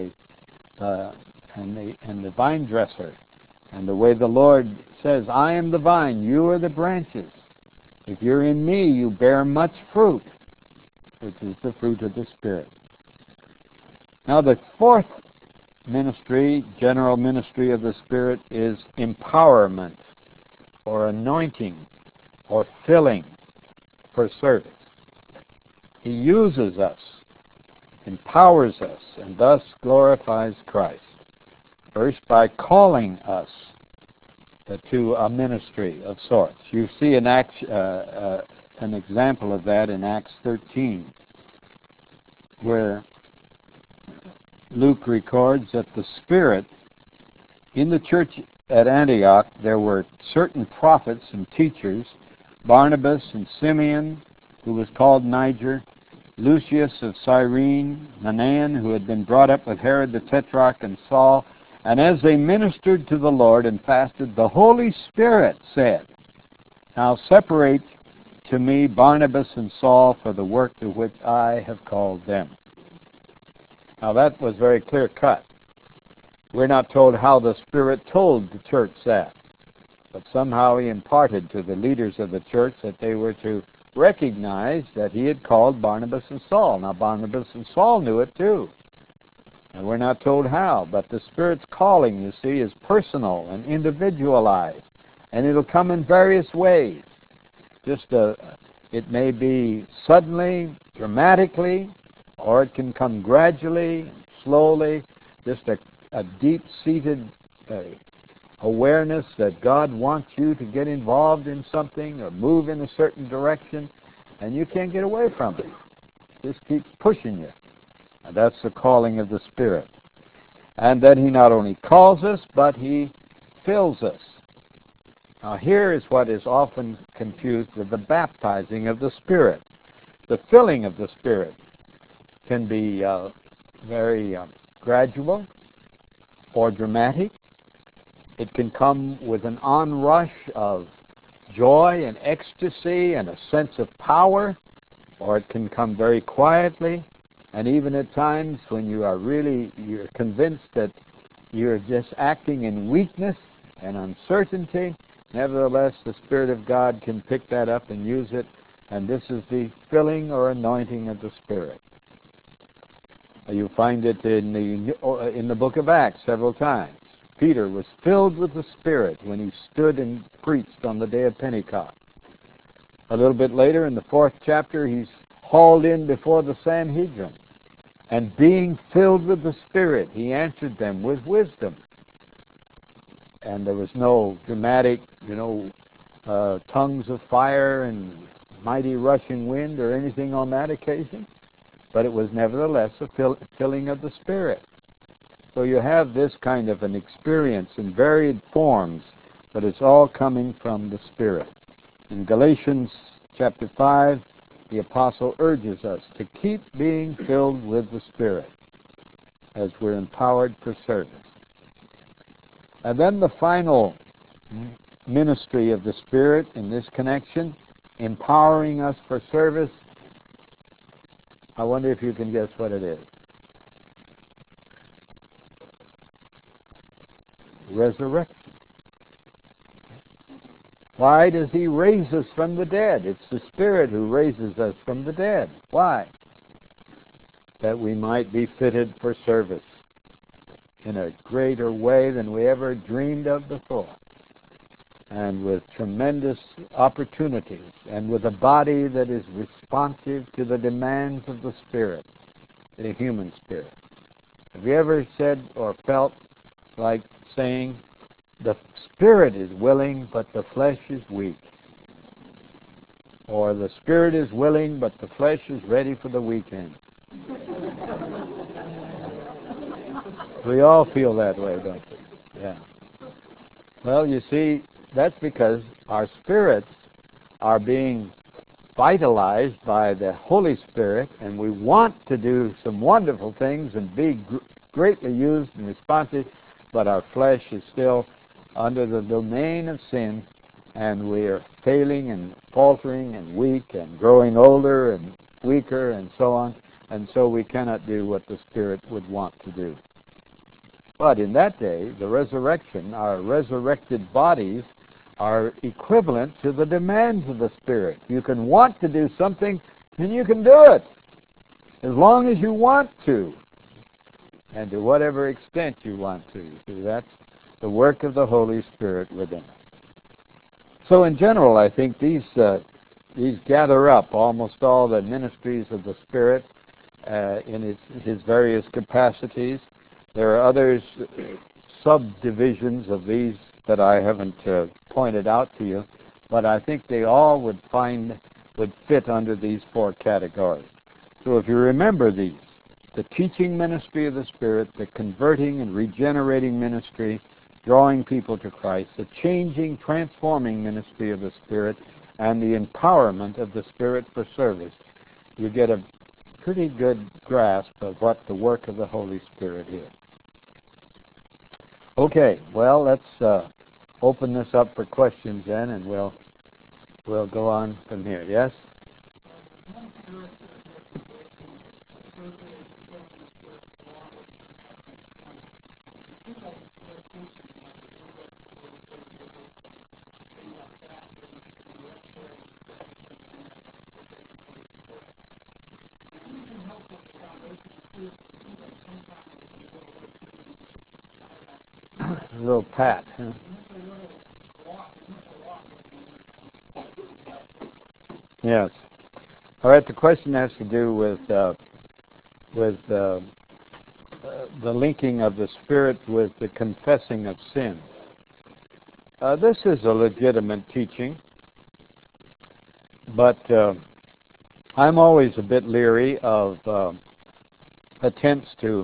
the vine dresser, and the way the Lord says, "I am the vine, you are the branches. If you're in me, you bear much fruit," which is the fruit of the Spirit. Now the fourth ministry, general ministry of the Spirit, is empowerment, or anointing, or filling for service. He uses us empowers us and thus glorifies Christ. First, by calling us to a ministry of sorts. You see an example of that in Acts 13, where Luke records that the Spirit, in the church at Antioch, there were certain prophets and teachers, Barnabas and Simeon, who was called Niger, Lucius of Cyrene, Manaen, who had been brought up with Herod the Tetrarch, and Saul. And as they ministered to the Lord and fasted, the Holy Spirit said, "Now separate to me Barnabas and Saul for the work to which I have called them." Now that was very clear-cut. We're not told how the Spirit told the church that, but somehow he imparted to the leaders of the church that they were to recognize that he had called Barnabas and Saul. Now Barnabas and Saul knew it too. And we're not told how, but the Spirit's calling, you see, is personal and individualized, and it'll come in various ways. It may be suddenly, dramatically, or it can come gradually, slowly, just a deep-seated awareness that God wants you to get involved in something or move in a certain direction, and you can't get away from it. It just keeps pushing you. And that's the calling of the Spirit. And then he not only calls us, but he fills us. Now here is what is often confused with the baptizing of the Spirit. The filling of the Spirit can be very gradual or dramatic. It can come with an onrush of joy and ecstasy and a sense of power, or it can come very quietly. And even at times when you're convinced that you're just acting in weakness and uncertainty, nevertheless the Spirit of God can pick that up and use it, and this is the filling or anointing of the Spirit. You find it in the book of Acts several times. Peter was filled with the Spirit when he stood and preached on the day of Pentecost. A little bit later, in the 4th chapter, he's hauled in before the Sanhedrin. And being filled with the Spirit, he answered them with wisdom. And there was no dramatic, tongues of fire and mighty rushing wind or anything on that occasion. But it was nevertheless a filling of the Spirit. So you have this kind of an experience in varied forms, but it's all coming from the Spirit. In Galatians chapter 5, the apostle urges us to keep being filled with the Spirit as we're empowered for service. And then the final ministry of the Spirit in this connection, empowering us for service, I wonder if you can guess what it is. Resurrection. Why does he raise us from the dead? It's the Spirit who raises us from the dead. Why? That we might be fitted for service in a greater way than we ever dreamed of before, and with tremendous opportunities, and with a body that is responsive to the demands of the Spirit, the human spirit. Have you ever said or felt like saying, the Spirit is willing, but the flesh is weak? Or the Spirit is willing, but the flesh is ready for the weekend? We all feel that way, don't we? Yeah. Well, you see, that's because our spirits are being vitalized by the Holy Spirit, and we want to do some wonderful things and be greatly used and responsive, but our flesh is still under the domain of sin, and we are failing and faltering and weak and growing older and weaker and so on, and so we cannot do what the Spirit would want to do. But in that day, the resurrection, our resurrected bodies are equivalent to the demands of the Spirit. You can want to do something, and you can do it, as long as you want to, and to whatever extent you want to. See, that's the work of the Holy Spirit within us. So in general, I think these gather up almost all the ministries of the Spirit, in his various capacities. There are others, subdivisions of these that I haven't pointed out to you, but I think they all would fit under these four categories. So if you remember these, the teaching ministry of the Spirit, the converting and regenerating ministry, drawing people to Christ, the changing, transforming ministry of the Spirit, and the empowerment of the Spirit for service, you get a pretty good grasp of what the work of the Holy Spirit is. Okay, well, let's open this up for questions then, and we'll go on from here. Yes? A little pat. Huh? Yes. All right. The question has to do with the linking of the Spirit with the confessing of sin. This is a legitimate teaching, but I'm always a bit leery of attempts to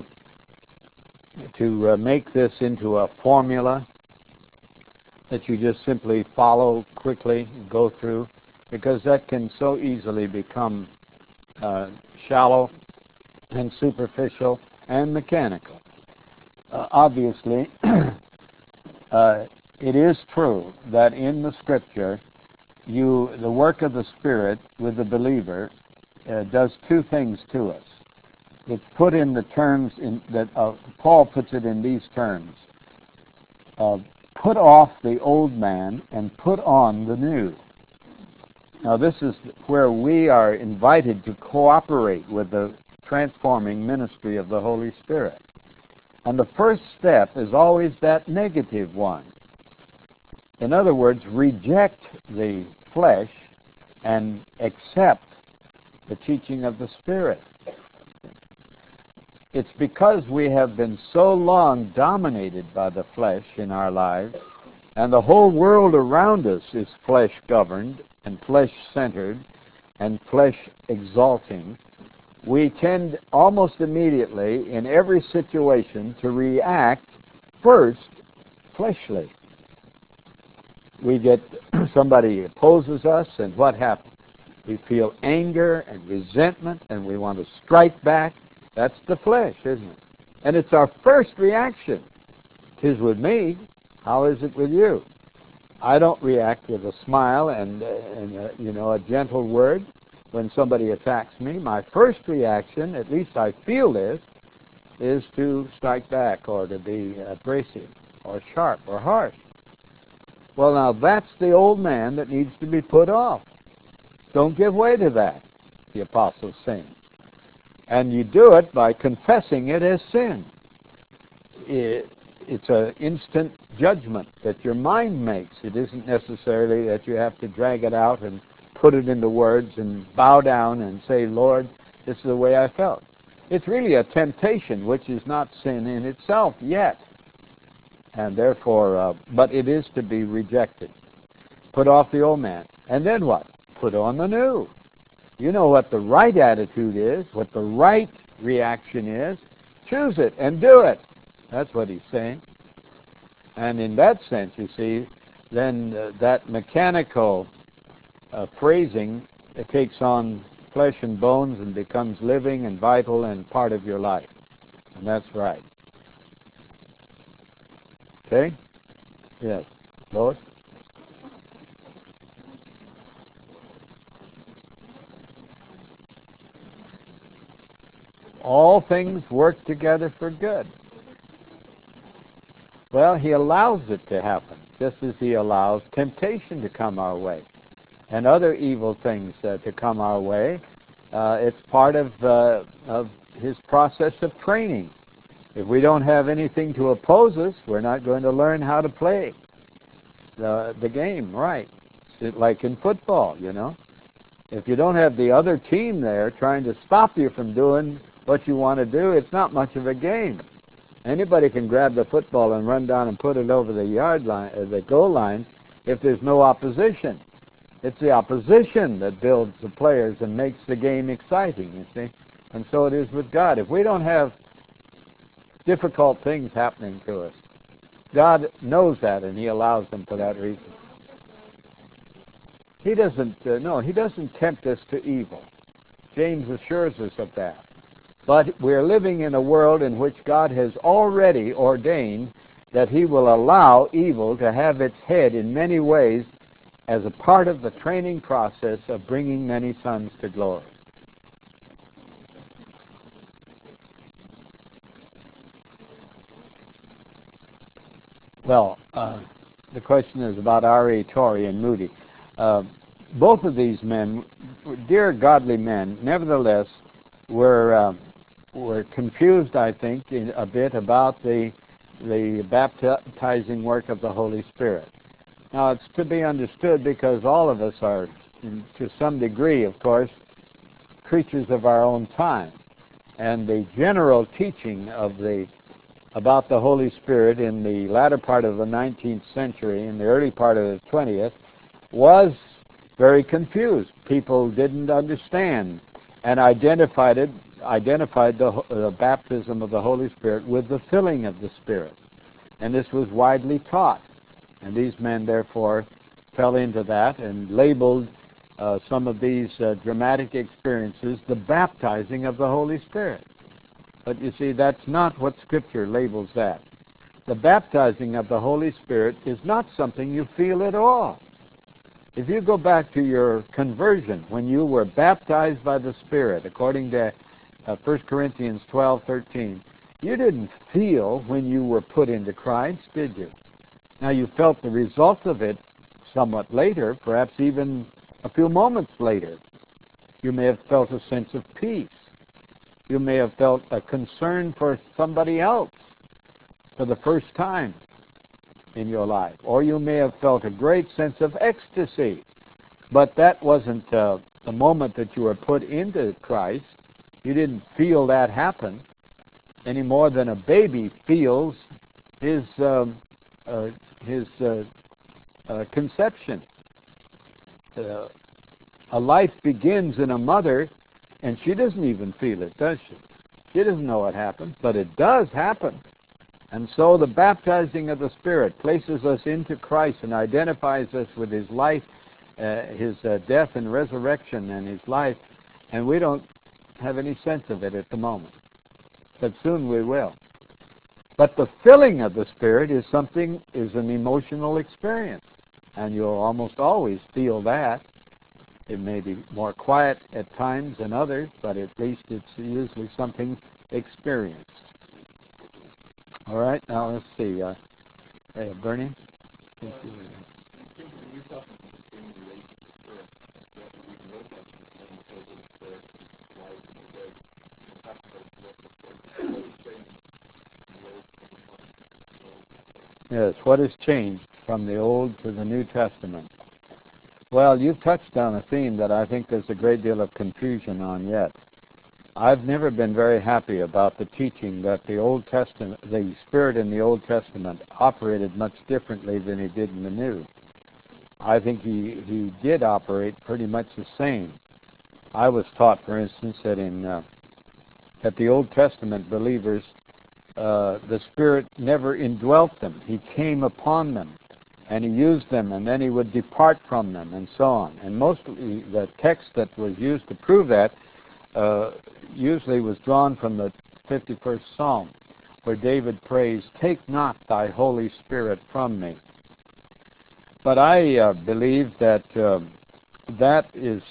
make this into a formula that you just simply follow quickly, go through, because that can so easily become shallow and superficial and mechanical. Obviously, it is true that in the Scripture, the work of the Spirit with the believer does two things to us. It's put in the terms that Paul puts it in these terms. Put off the old man and put on the new. Now this is where we are invited to cooperate with the transforming ministry of the Holy Spirit. And the first step is always that negative one. In other words, reject the flesh and accept the teaching of the Spirit. It's because we have been so long dominated by the flesh in our lives, and the whole world around us is flesh-governed and flesh-centered and flesh-exalting, we tend almost immediately in every situation to react first fleshly. We get somebody opposes us, and what happens? We feel anger and resentment, and we want to strike back. That's the flesh, isn't it? And it's our first reaction. 'Tis with me. How is it with you? I don't react with a smile and a gentle word when somebody attacks me. My first reaction, at least I feel this, is to strike back or to be abrasive or sharp or harsh. Well, now that's the old man that needs to be put off. Don't give way to that, the apostle's saying. And you do it by confessing it as sin. It's an instant judgment that your mind makes. It isn't necessarily that you have to drag it out and put it into words and bow down and say, Lord, this is the way I felt. It's really a temptation, which is not sin in itself yet. And therefore, but it is to be rejected. Put off the old man. And then what? Put on the new. You know what the right attitude is, what the right reaction is. Choose it and do it. That's what he's saying. And in that sense, you see, then that mechanical phrasing, it takes on flesh and bones and becomes living and vital and part of your life. And that's right. Okay? Yes. Lois? All things work together for good. Well, he allows it to happen, just as he allows temptation to come our way and other evil things to come our way. It's part of his process of training. If we don't have anything to oppose us, we're not going to learn how to play the game right. It's like in football, you know. If you don't have the other team there trying to stop you from doing what you want to do, it's not much of a game. Anybody can grab the football and run down and put it over the yard line, the goal line, if there's no opposition. It's the opposition that builds the players and makes the game exciting, you see. And so it is with God. If we don't have difficult things happening to us, God knows that, and He allows them for that reason. He doesn't tempt us to evil. James assures us of that. But we're living in a world in which God has already ordained that He will allow evil to have its head in many ways as a part of the training process of bringing many sons to glory. Well, the question is about R.A. Torrey and Moody. Both of these men, dear godly men, nevertheless, were confused, I think, a bit about the baptizing work of the Holy Spirit. Now, it's to be understood because all of us are, to some degree, of course, creatures of our own time. And the general teaching about the Holy Spirit in the latter part of the 19th century, in the early part of the 20th, was very confused. People didn't understand and identified the baptism of the Holy Spirit with the filling of the Spirit. And this was widely taught. And these men, therefore, fell into that and labeled some of these dramatic experiences the baptizing of the Holy Spirit. But you see, that's not what Scripture labels that. The baptizing of the Holy Spirit is not something you feel at all. If you go back to your conversion, when you were baptized by the Spirit, according to 1 Corinthians 12:13, you didn't feel when you were put into Christ, did you? Now, you felt the result of it somewhat later, perhaps even a few moments later. You may have felt a sense of peace. You may have felt a concern for somebody else for the first time in your life. Or you may have felt a great sense of ecstasy. But that wasn't the moment that you were put into Christ. You didn't feel that happen any more than a baby feels his conception. A life begins in a mother, and she doesn't even feel it, does she? She doesn't know what happened, but it does happen. And so the baptizing of the Spirit places us into Christ and identifies us with His life, His death and resurrection and His life, and we don't have any sense of it at the moment. But soon we will. But the filling of the Spirit is an emotional experience, and you'll almost always feel that. It may be more quiet at times than others, but at least it's usually something experienced. All right, now let's see. Bernie? Yes, what has changed from the Old to the New Testament? Well, you've touched on a theme that I think there's a great deal of confusion on yet. I've never been very happy about the teaching that the Spirit in the Old Testament operated much differently than He did in the New. I think he did operate pretty much the same. I was taught, for instance, that the Old Testament believers, the Spirit never indwelt them. He came upon them, and He used them, and then He would depart from them, and so on. And mostly the text that was used to prove that usually was drawn from the 51st Psalm, where David prays, "Take not thy Holy Spirit from me." But I believe that that is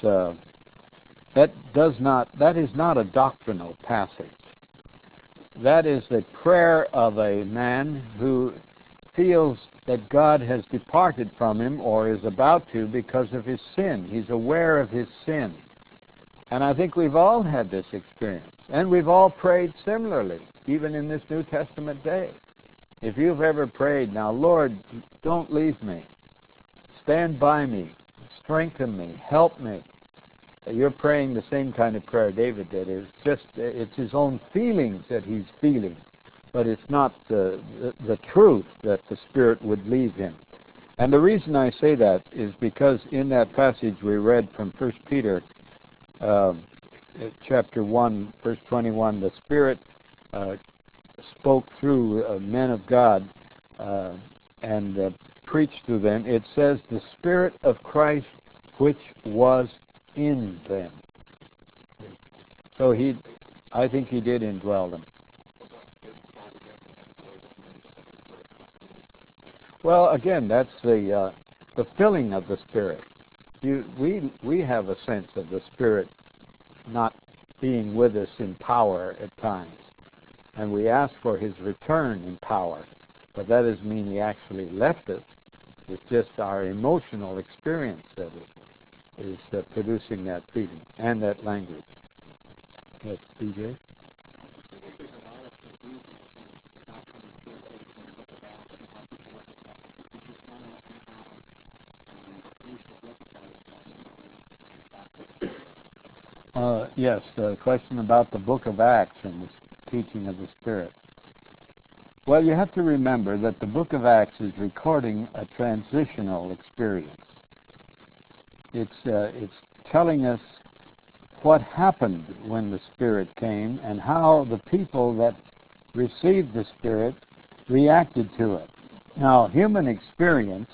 not a doctrinal passage. That is the prayer of a man who feels that God has departed from him or is about to because of his sin. He's aware of his sin. And I think we've all had this experience. And we've all prayed similarly, even in this New Testament day. If you've ever prayed, "Now, Lord, don't leave me. Stand by me. Strengthen me. Help me." you're praying the same kind of prayer David did. It's his own feelings that he's feeling, but it's not the truth that the Spirit would lead him. And the reason I say that is because in that passage we read from 1 Peter chapter 1, verse 21, the Spirit spoke through men of God and preached to them. It says, the Spirit of Christ which was in them. So I think he did indwell them. Well, again, that's the filling of the Spirit. We have a sense of the Spirit not being with us in power at times, and we ask for his return in power, but that doesn't mean he actually left us. It's just our emotional experience that is producing that feeling and that language. Yes, DJ? Yes, the question about the book of Acts and the teaching of the Spirit. Well, you have to remember that the book of Acts is recording a transitional experience. It's telling us what happened when the Spirit came and how the people that received the Spirit reacted to it. Now, human experience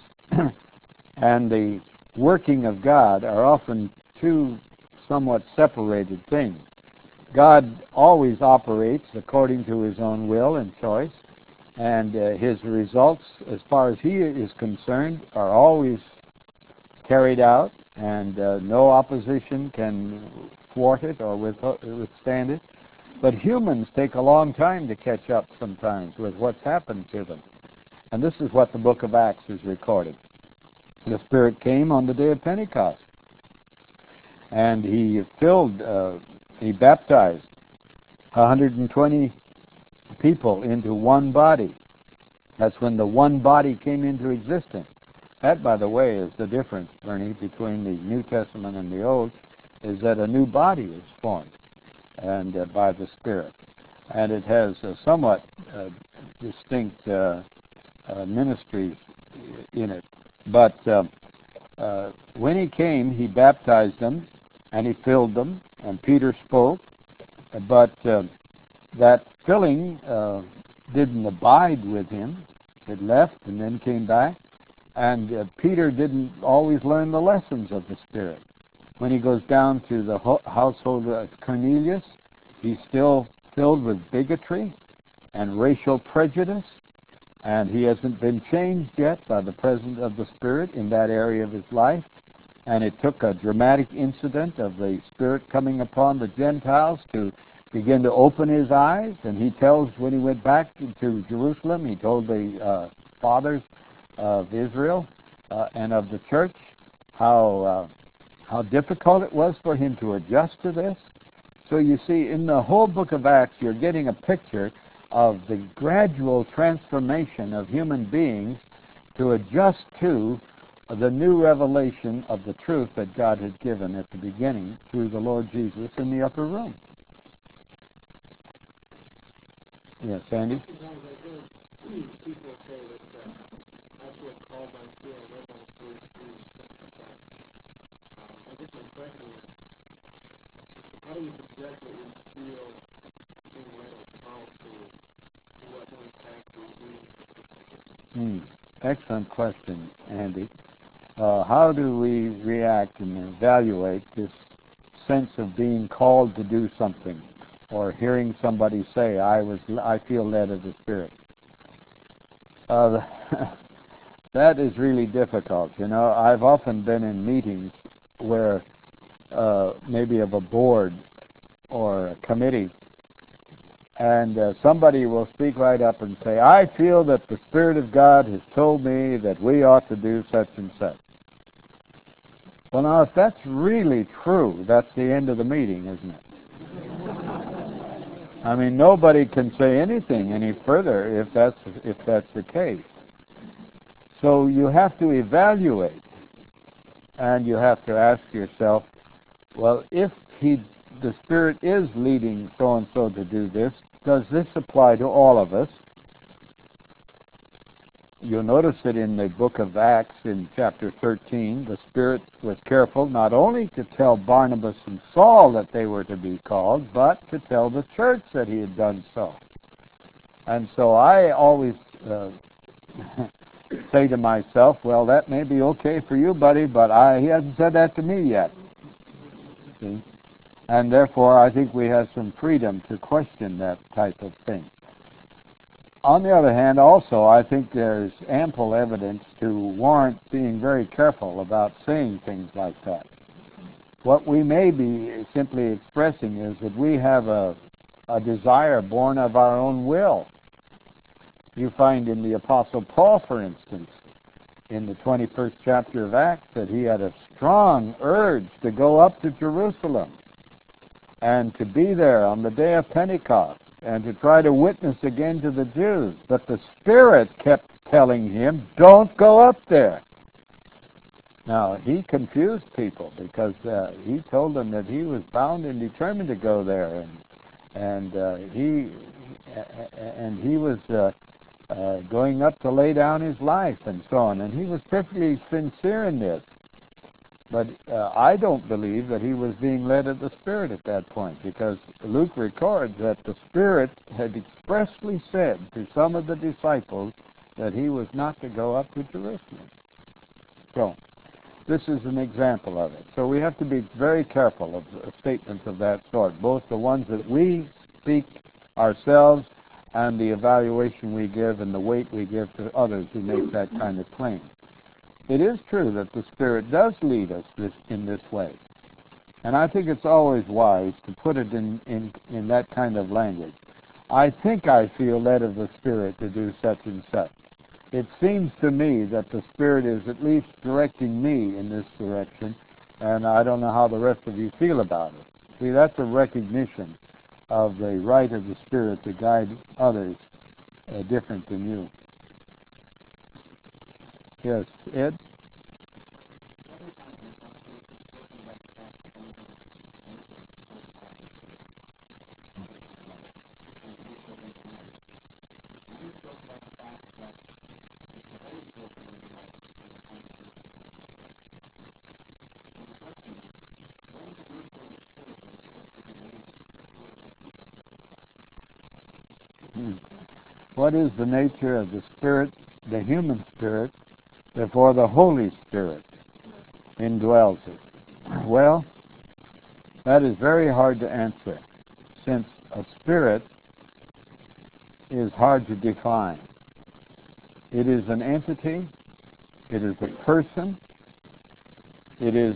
and the working of God are often two somewhat separated things. God always operates according to his own will and choice, and his results, as far as he is concerned, are always carried out, and no opposition can thwart it or withstand it. But humans take a long time to catch up sometimes with what's happened to them. And this is what the book of Acts is recording. The Spirit came on the day of Pentecost, and he baptized 120 people into one body. That's when the one body came into existence. That, by the way, is the difference, Bernie, between the New Testament and the Old, is that a new body is formed and by the Spirit. And it has a somewhat distinct ministries in it. But when he came, he baptized them, and he filled them, and Peter spoke. But that filling didn't abide with him. It left and then came back. And Peter didn't always learn the lessons of the Spirit. When he goes down to the household of Cornelius, he's still filled with bigotry and racial prejudice, and he hasn't been changed yet by the presence of the Spirit in that area of his life. And it took a dramatic incident of the Spirit coming upon the Gentiles to begin to open his eyes. And he tells, when he went back to Jerusalem, he told the fathers of Israel and of the church how difficult it was for him to adjust to this. So you see, in the whole book of Acts, you're getting a picture of the gradual transformation of human beings to adjust to the new revelation of the truth that God had given at the beginning through the Lord Jesus in the upper room. Yes, Andy? Excellent question, Andy. How do we react and evaluate this sense of being called to do something, or hearing somebody say, I feel led of the Spirit? That is really difficult. You know, I've often been in meetings where maybe of a board or a committee, and somebody will speak right up and say, I feel that the Spirit of God has told me that we ought to do such and such. Well, now, if that's really true, that's the end of the meeting, isn't it? I mean, nobody can say anything any further if that's the case. So you have to evaluate, and you have to ask yourself, Well, if the Spirit is leading so-and-so to do this, does this apply to all of us? You'll notice that in the book of Acts in chapter 13, the Spirit was careful not only to tell Barnabas and Saul that they were to be called, but to tell the church that he had done so. And so I always say to myself, well, that may be okay for you, buddy, but he hasn't said that to me yet. See? And therefore, I think we have some freedom to question that type of thing. On the other hand, also, I think there's ample evidence to warrant being very careful about saying things like that. What we may be simply expressing is that we have a desire born of our own will. You find in the Apostle Paul, for instance, in the 21st chapter of Acts, that he had a strong urge to go up to Jerusalem and to be there on the day of Pentecost and to try to witness again to the Jews. But the Spirit kept telling him, don't go up there. Now, he confused people because he told them that he was bound and determined to go there, and he was going up to lay down his life and so on, and he was perfectly sincere in this. But I don't believe that he was being led of the Spirit at that point, because Luke records that the Spirit had expressly said to some of the disciples that he was not to go up to Jerusalem. So, this is an example of it. So we have to be very careful of statements of that sort, both the ones that we speak ourselves and the evaluation we give and the weight we give to others who make that kind of claim. It is true that the Spirit does lead us in this way. And I think it's always wise to put it in that kind of language. I think I feel led of the Spirit to do such and such. It seems to me that the Spirit is at least directing me in this direction, and I don't know how the rest of you feel about it. See, that's a recognition of the right of the Spirit to guide others different than you. Yes, Ed? What is the nature of the Spirit, the human spirit, before the Holy Spirit indwells it? Well, that is very hard to answer, since a spirit is hard to define. It is an entity, it is a person, it is,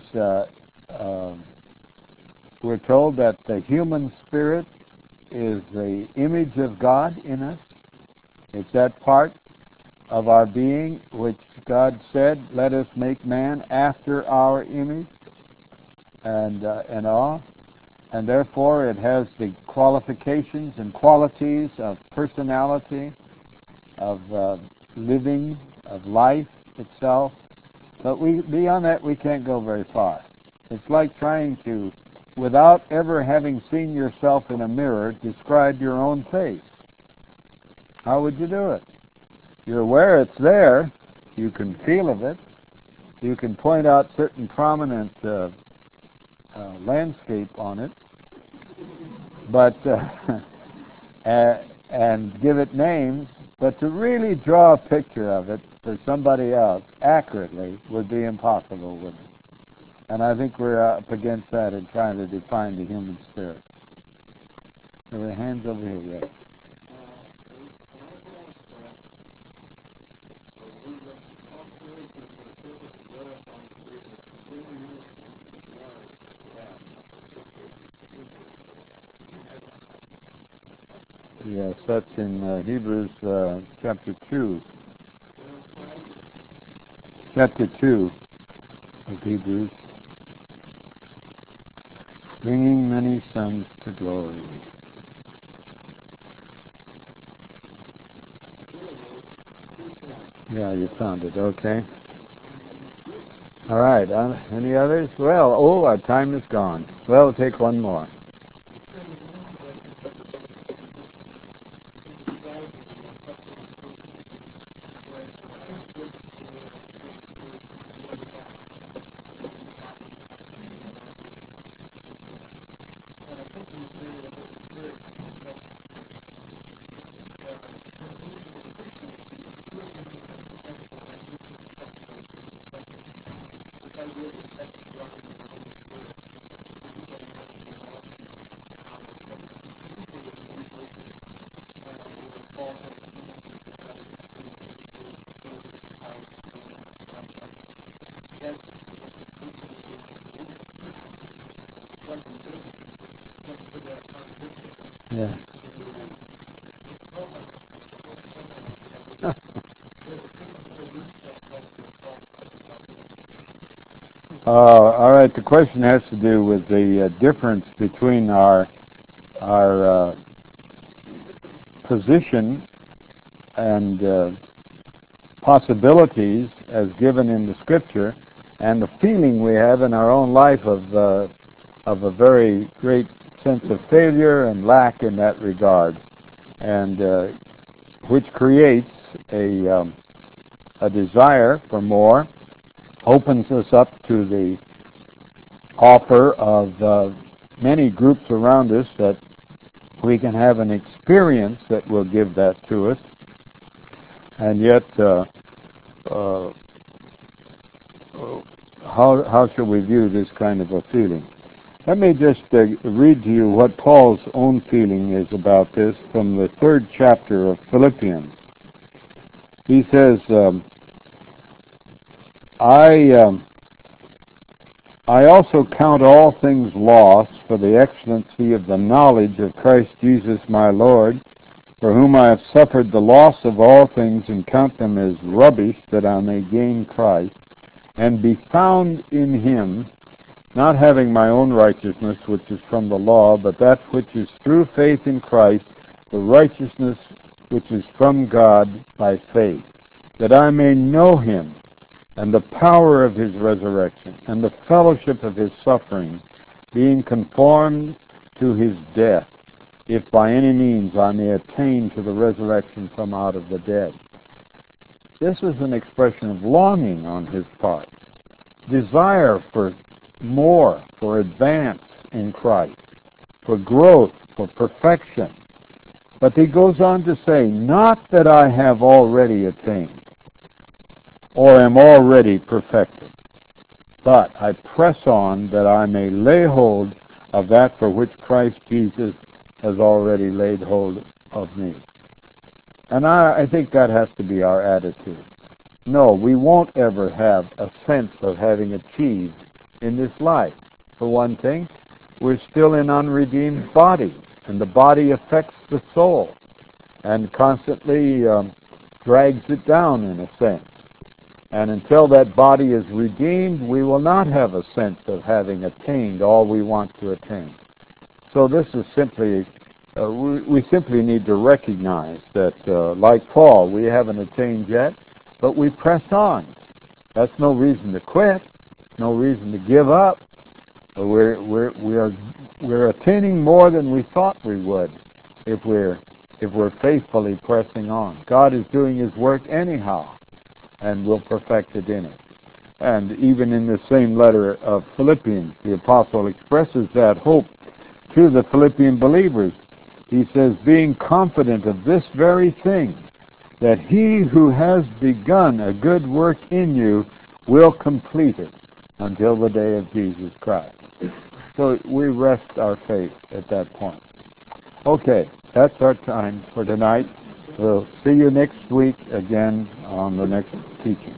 we're told that the human spirit is the image of God in us. It's that part of our being which God said, let us make man after our image and all. And therefore it has the qualifications and qualities of personality, of living, of life itself. But beyond that, we can't go very far. It's like trying to, without ever having seen yourself in a mirror, describe your own face. How would you do it? You're aware it's there. You can feel of it. You can point out certain prominent landscape on it, but and give it names. But to really draw a picture of it for somebody else accurately would be impossible, wouldn't it? And I think we're up against that in trying to define the human spirit. So the hands over here, Ray. Yes, that's in Hebrews chapter 2. Chapter 2 of Hebrews. Bringing many sons to glory. Yeah, you found it. Okay. All right. Any others? Well, our time is gone. Well, we'll take one more. Yeah. All right. The question has to do with the difference between our position and possibilities as given in the Scripture, and the feeling we have in our own life of a very great sense of failure and lack in that regard, and which creates a desire for more, opens us up to the offer of many groups around us that we can have an experience that will give that to us, and yet how should we view this kind of a feeling? Let me just read to you what Paul's own feeling is about this from the 3rd chapter of Philippians. He says, I also count all things lost for the excellency of the knowledge of Christ Jesus my Lord, for whom I have suffered the loss of all things, and count them as rubbish, that I may gain Christ, and be found in him, not having my own righteousness, which is from the law, but that which is through faith in Christ, the righteousness which is from God by faith, that I may know him, and the power of his resurrection, and the fellowship of his suffering, being conformed to his death, if by any means I may attain to the resurrection from out of the dead. This is an expression of longing on his part, desire for more, for advance in Christ, for growth, for perfection. But he goes on to say, not that I have already attained, or am already perfected, but I press on that I may lay hold of that for which Christ Jesus has already laid hold of me. And I think that has to be our attitude. No, we won't ever have a sense of having achieved in this life. For one thing, we're still an unredeemed body, and the body affects the soul and constantly drags it down in a sense. And until that body is redeemed, we will not have a sense of having attained all we want to attain. So this is simply, we simply need to recognize that, like Paul, we haven't attained yet, but we press on. That's no reason to quit, no reason to give up. We're attaining more than we thought we would if we're faithfully pressing on. God is doing his work anyhow, and will perfect it in it. And even in the same letter of Philippians, the apostle expresses that hope to the Philippian believers. He says, being confident of this very thing, that he who has begun a good work in you will complete it until the day of Jesus Christ. So we rest our faith at that point. Okay, that's our time for tonight. We'll see you next week again on the next teaching.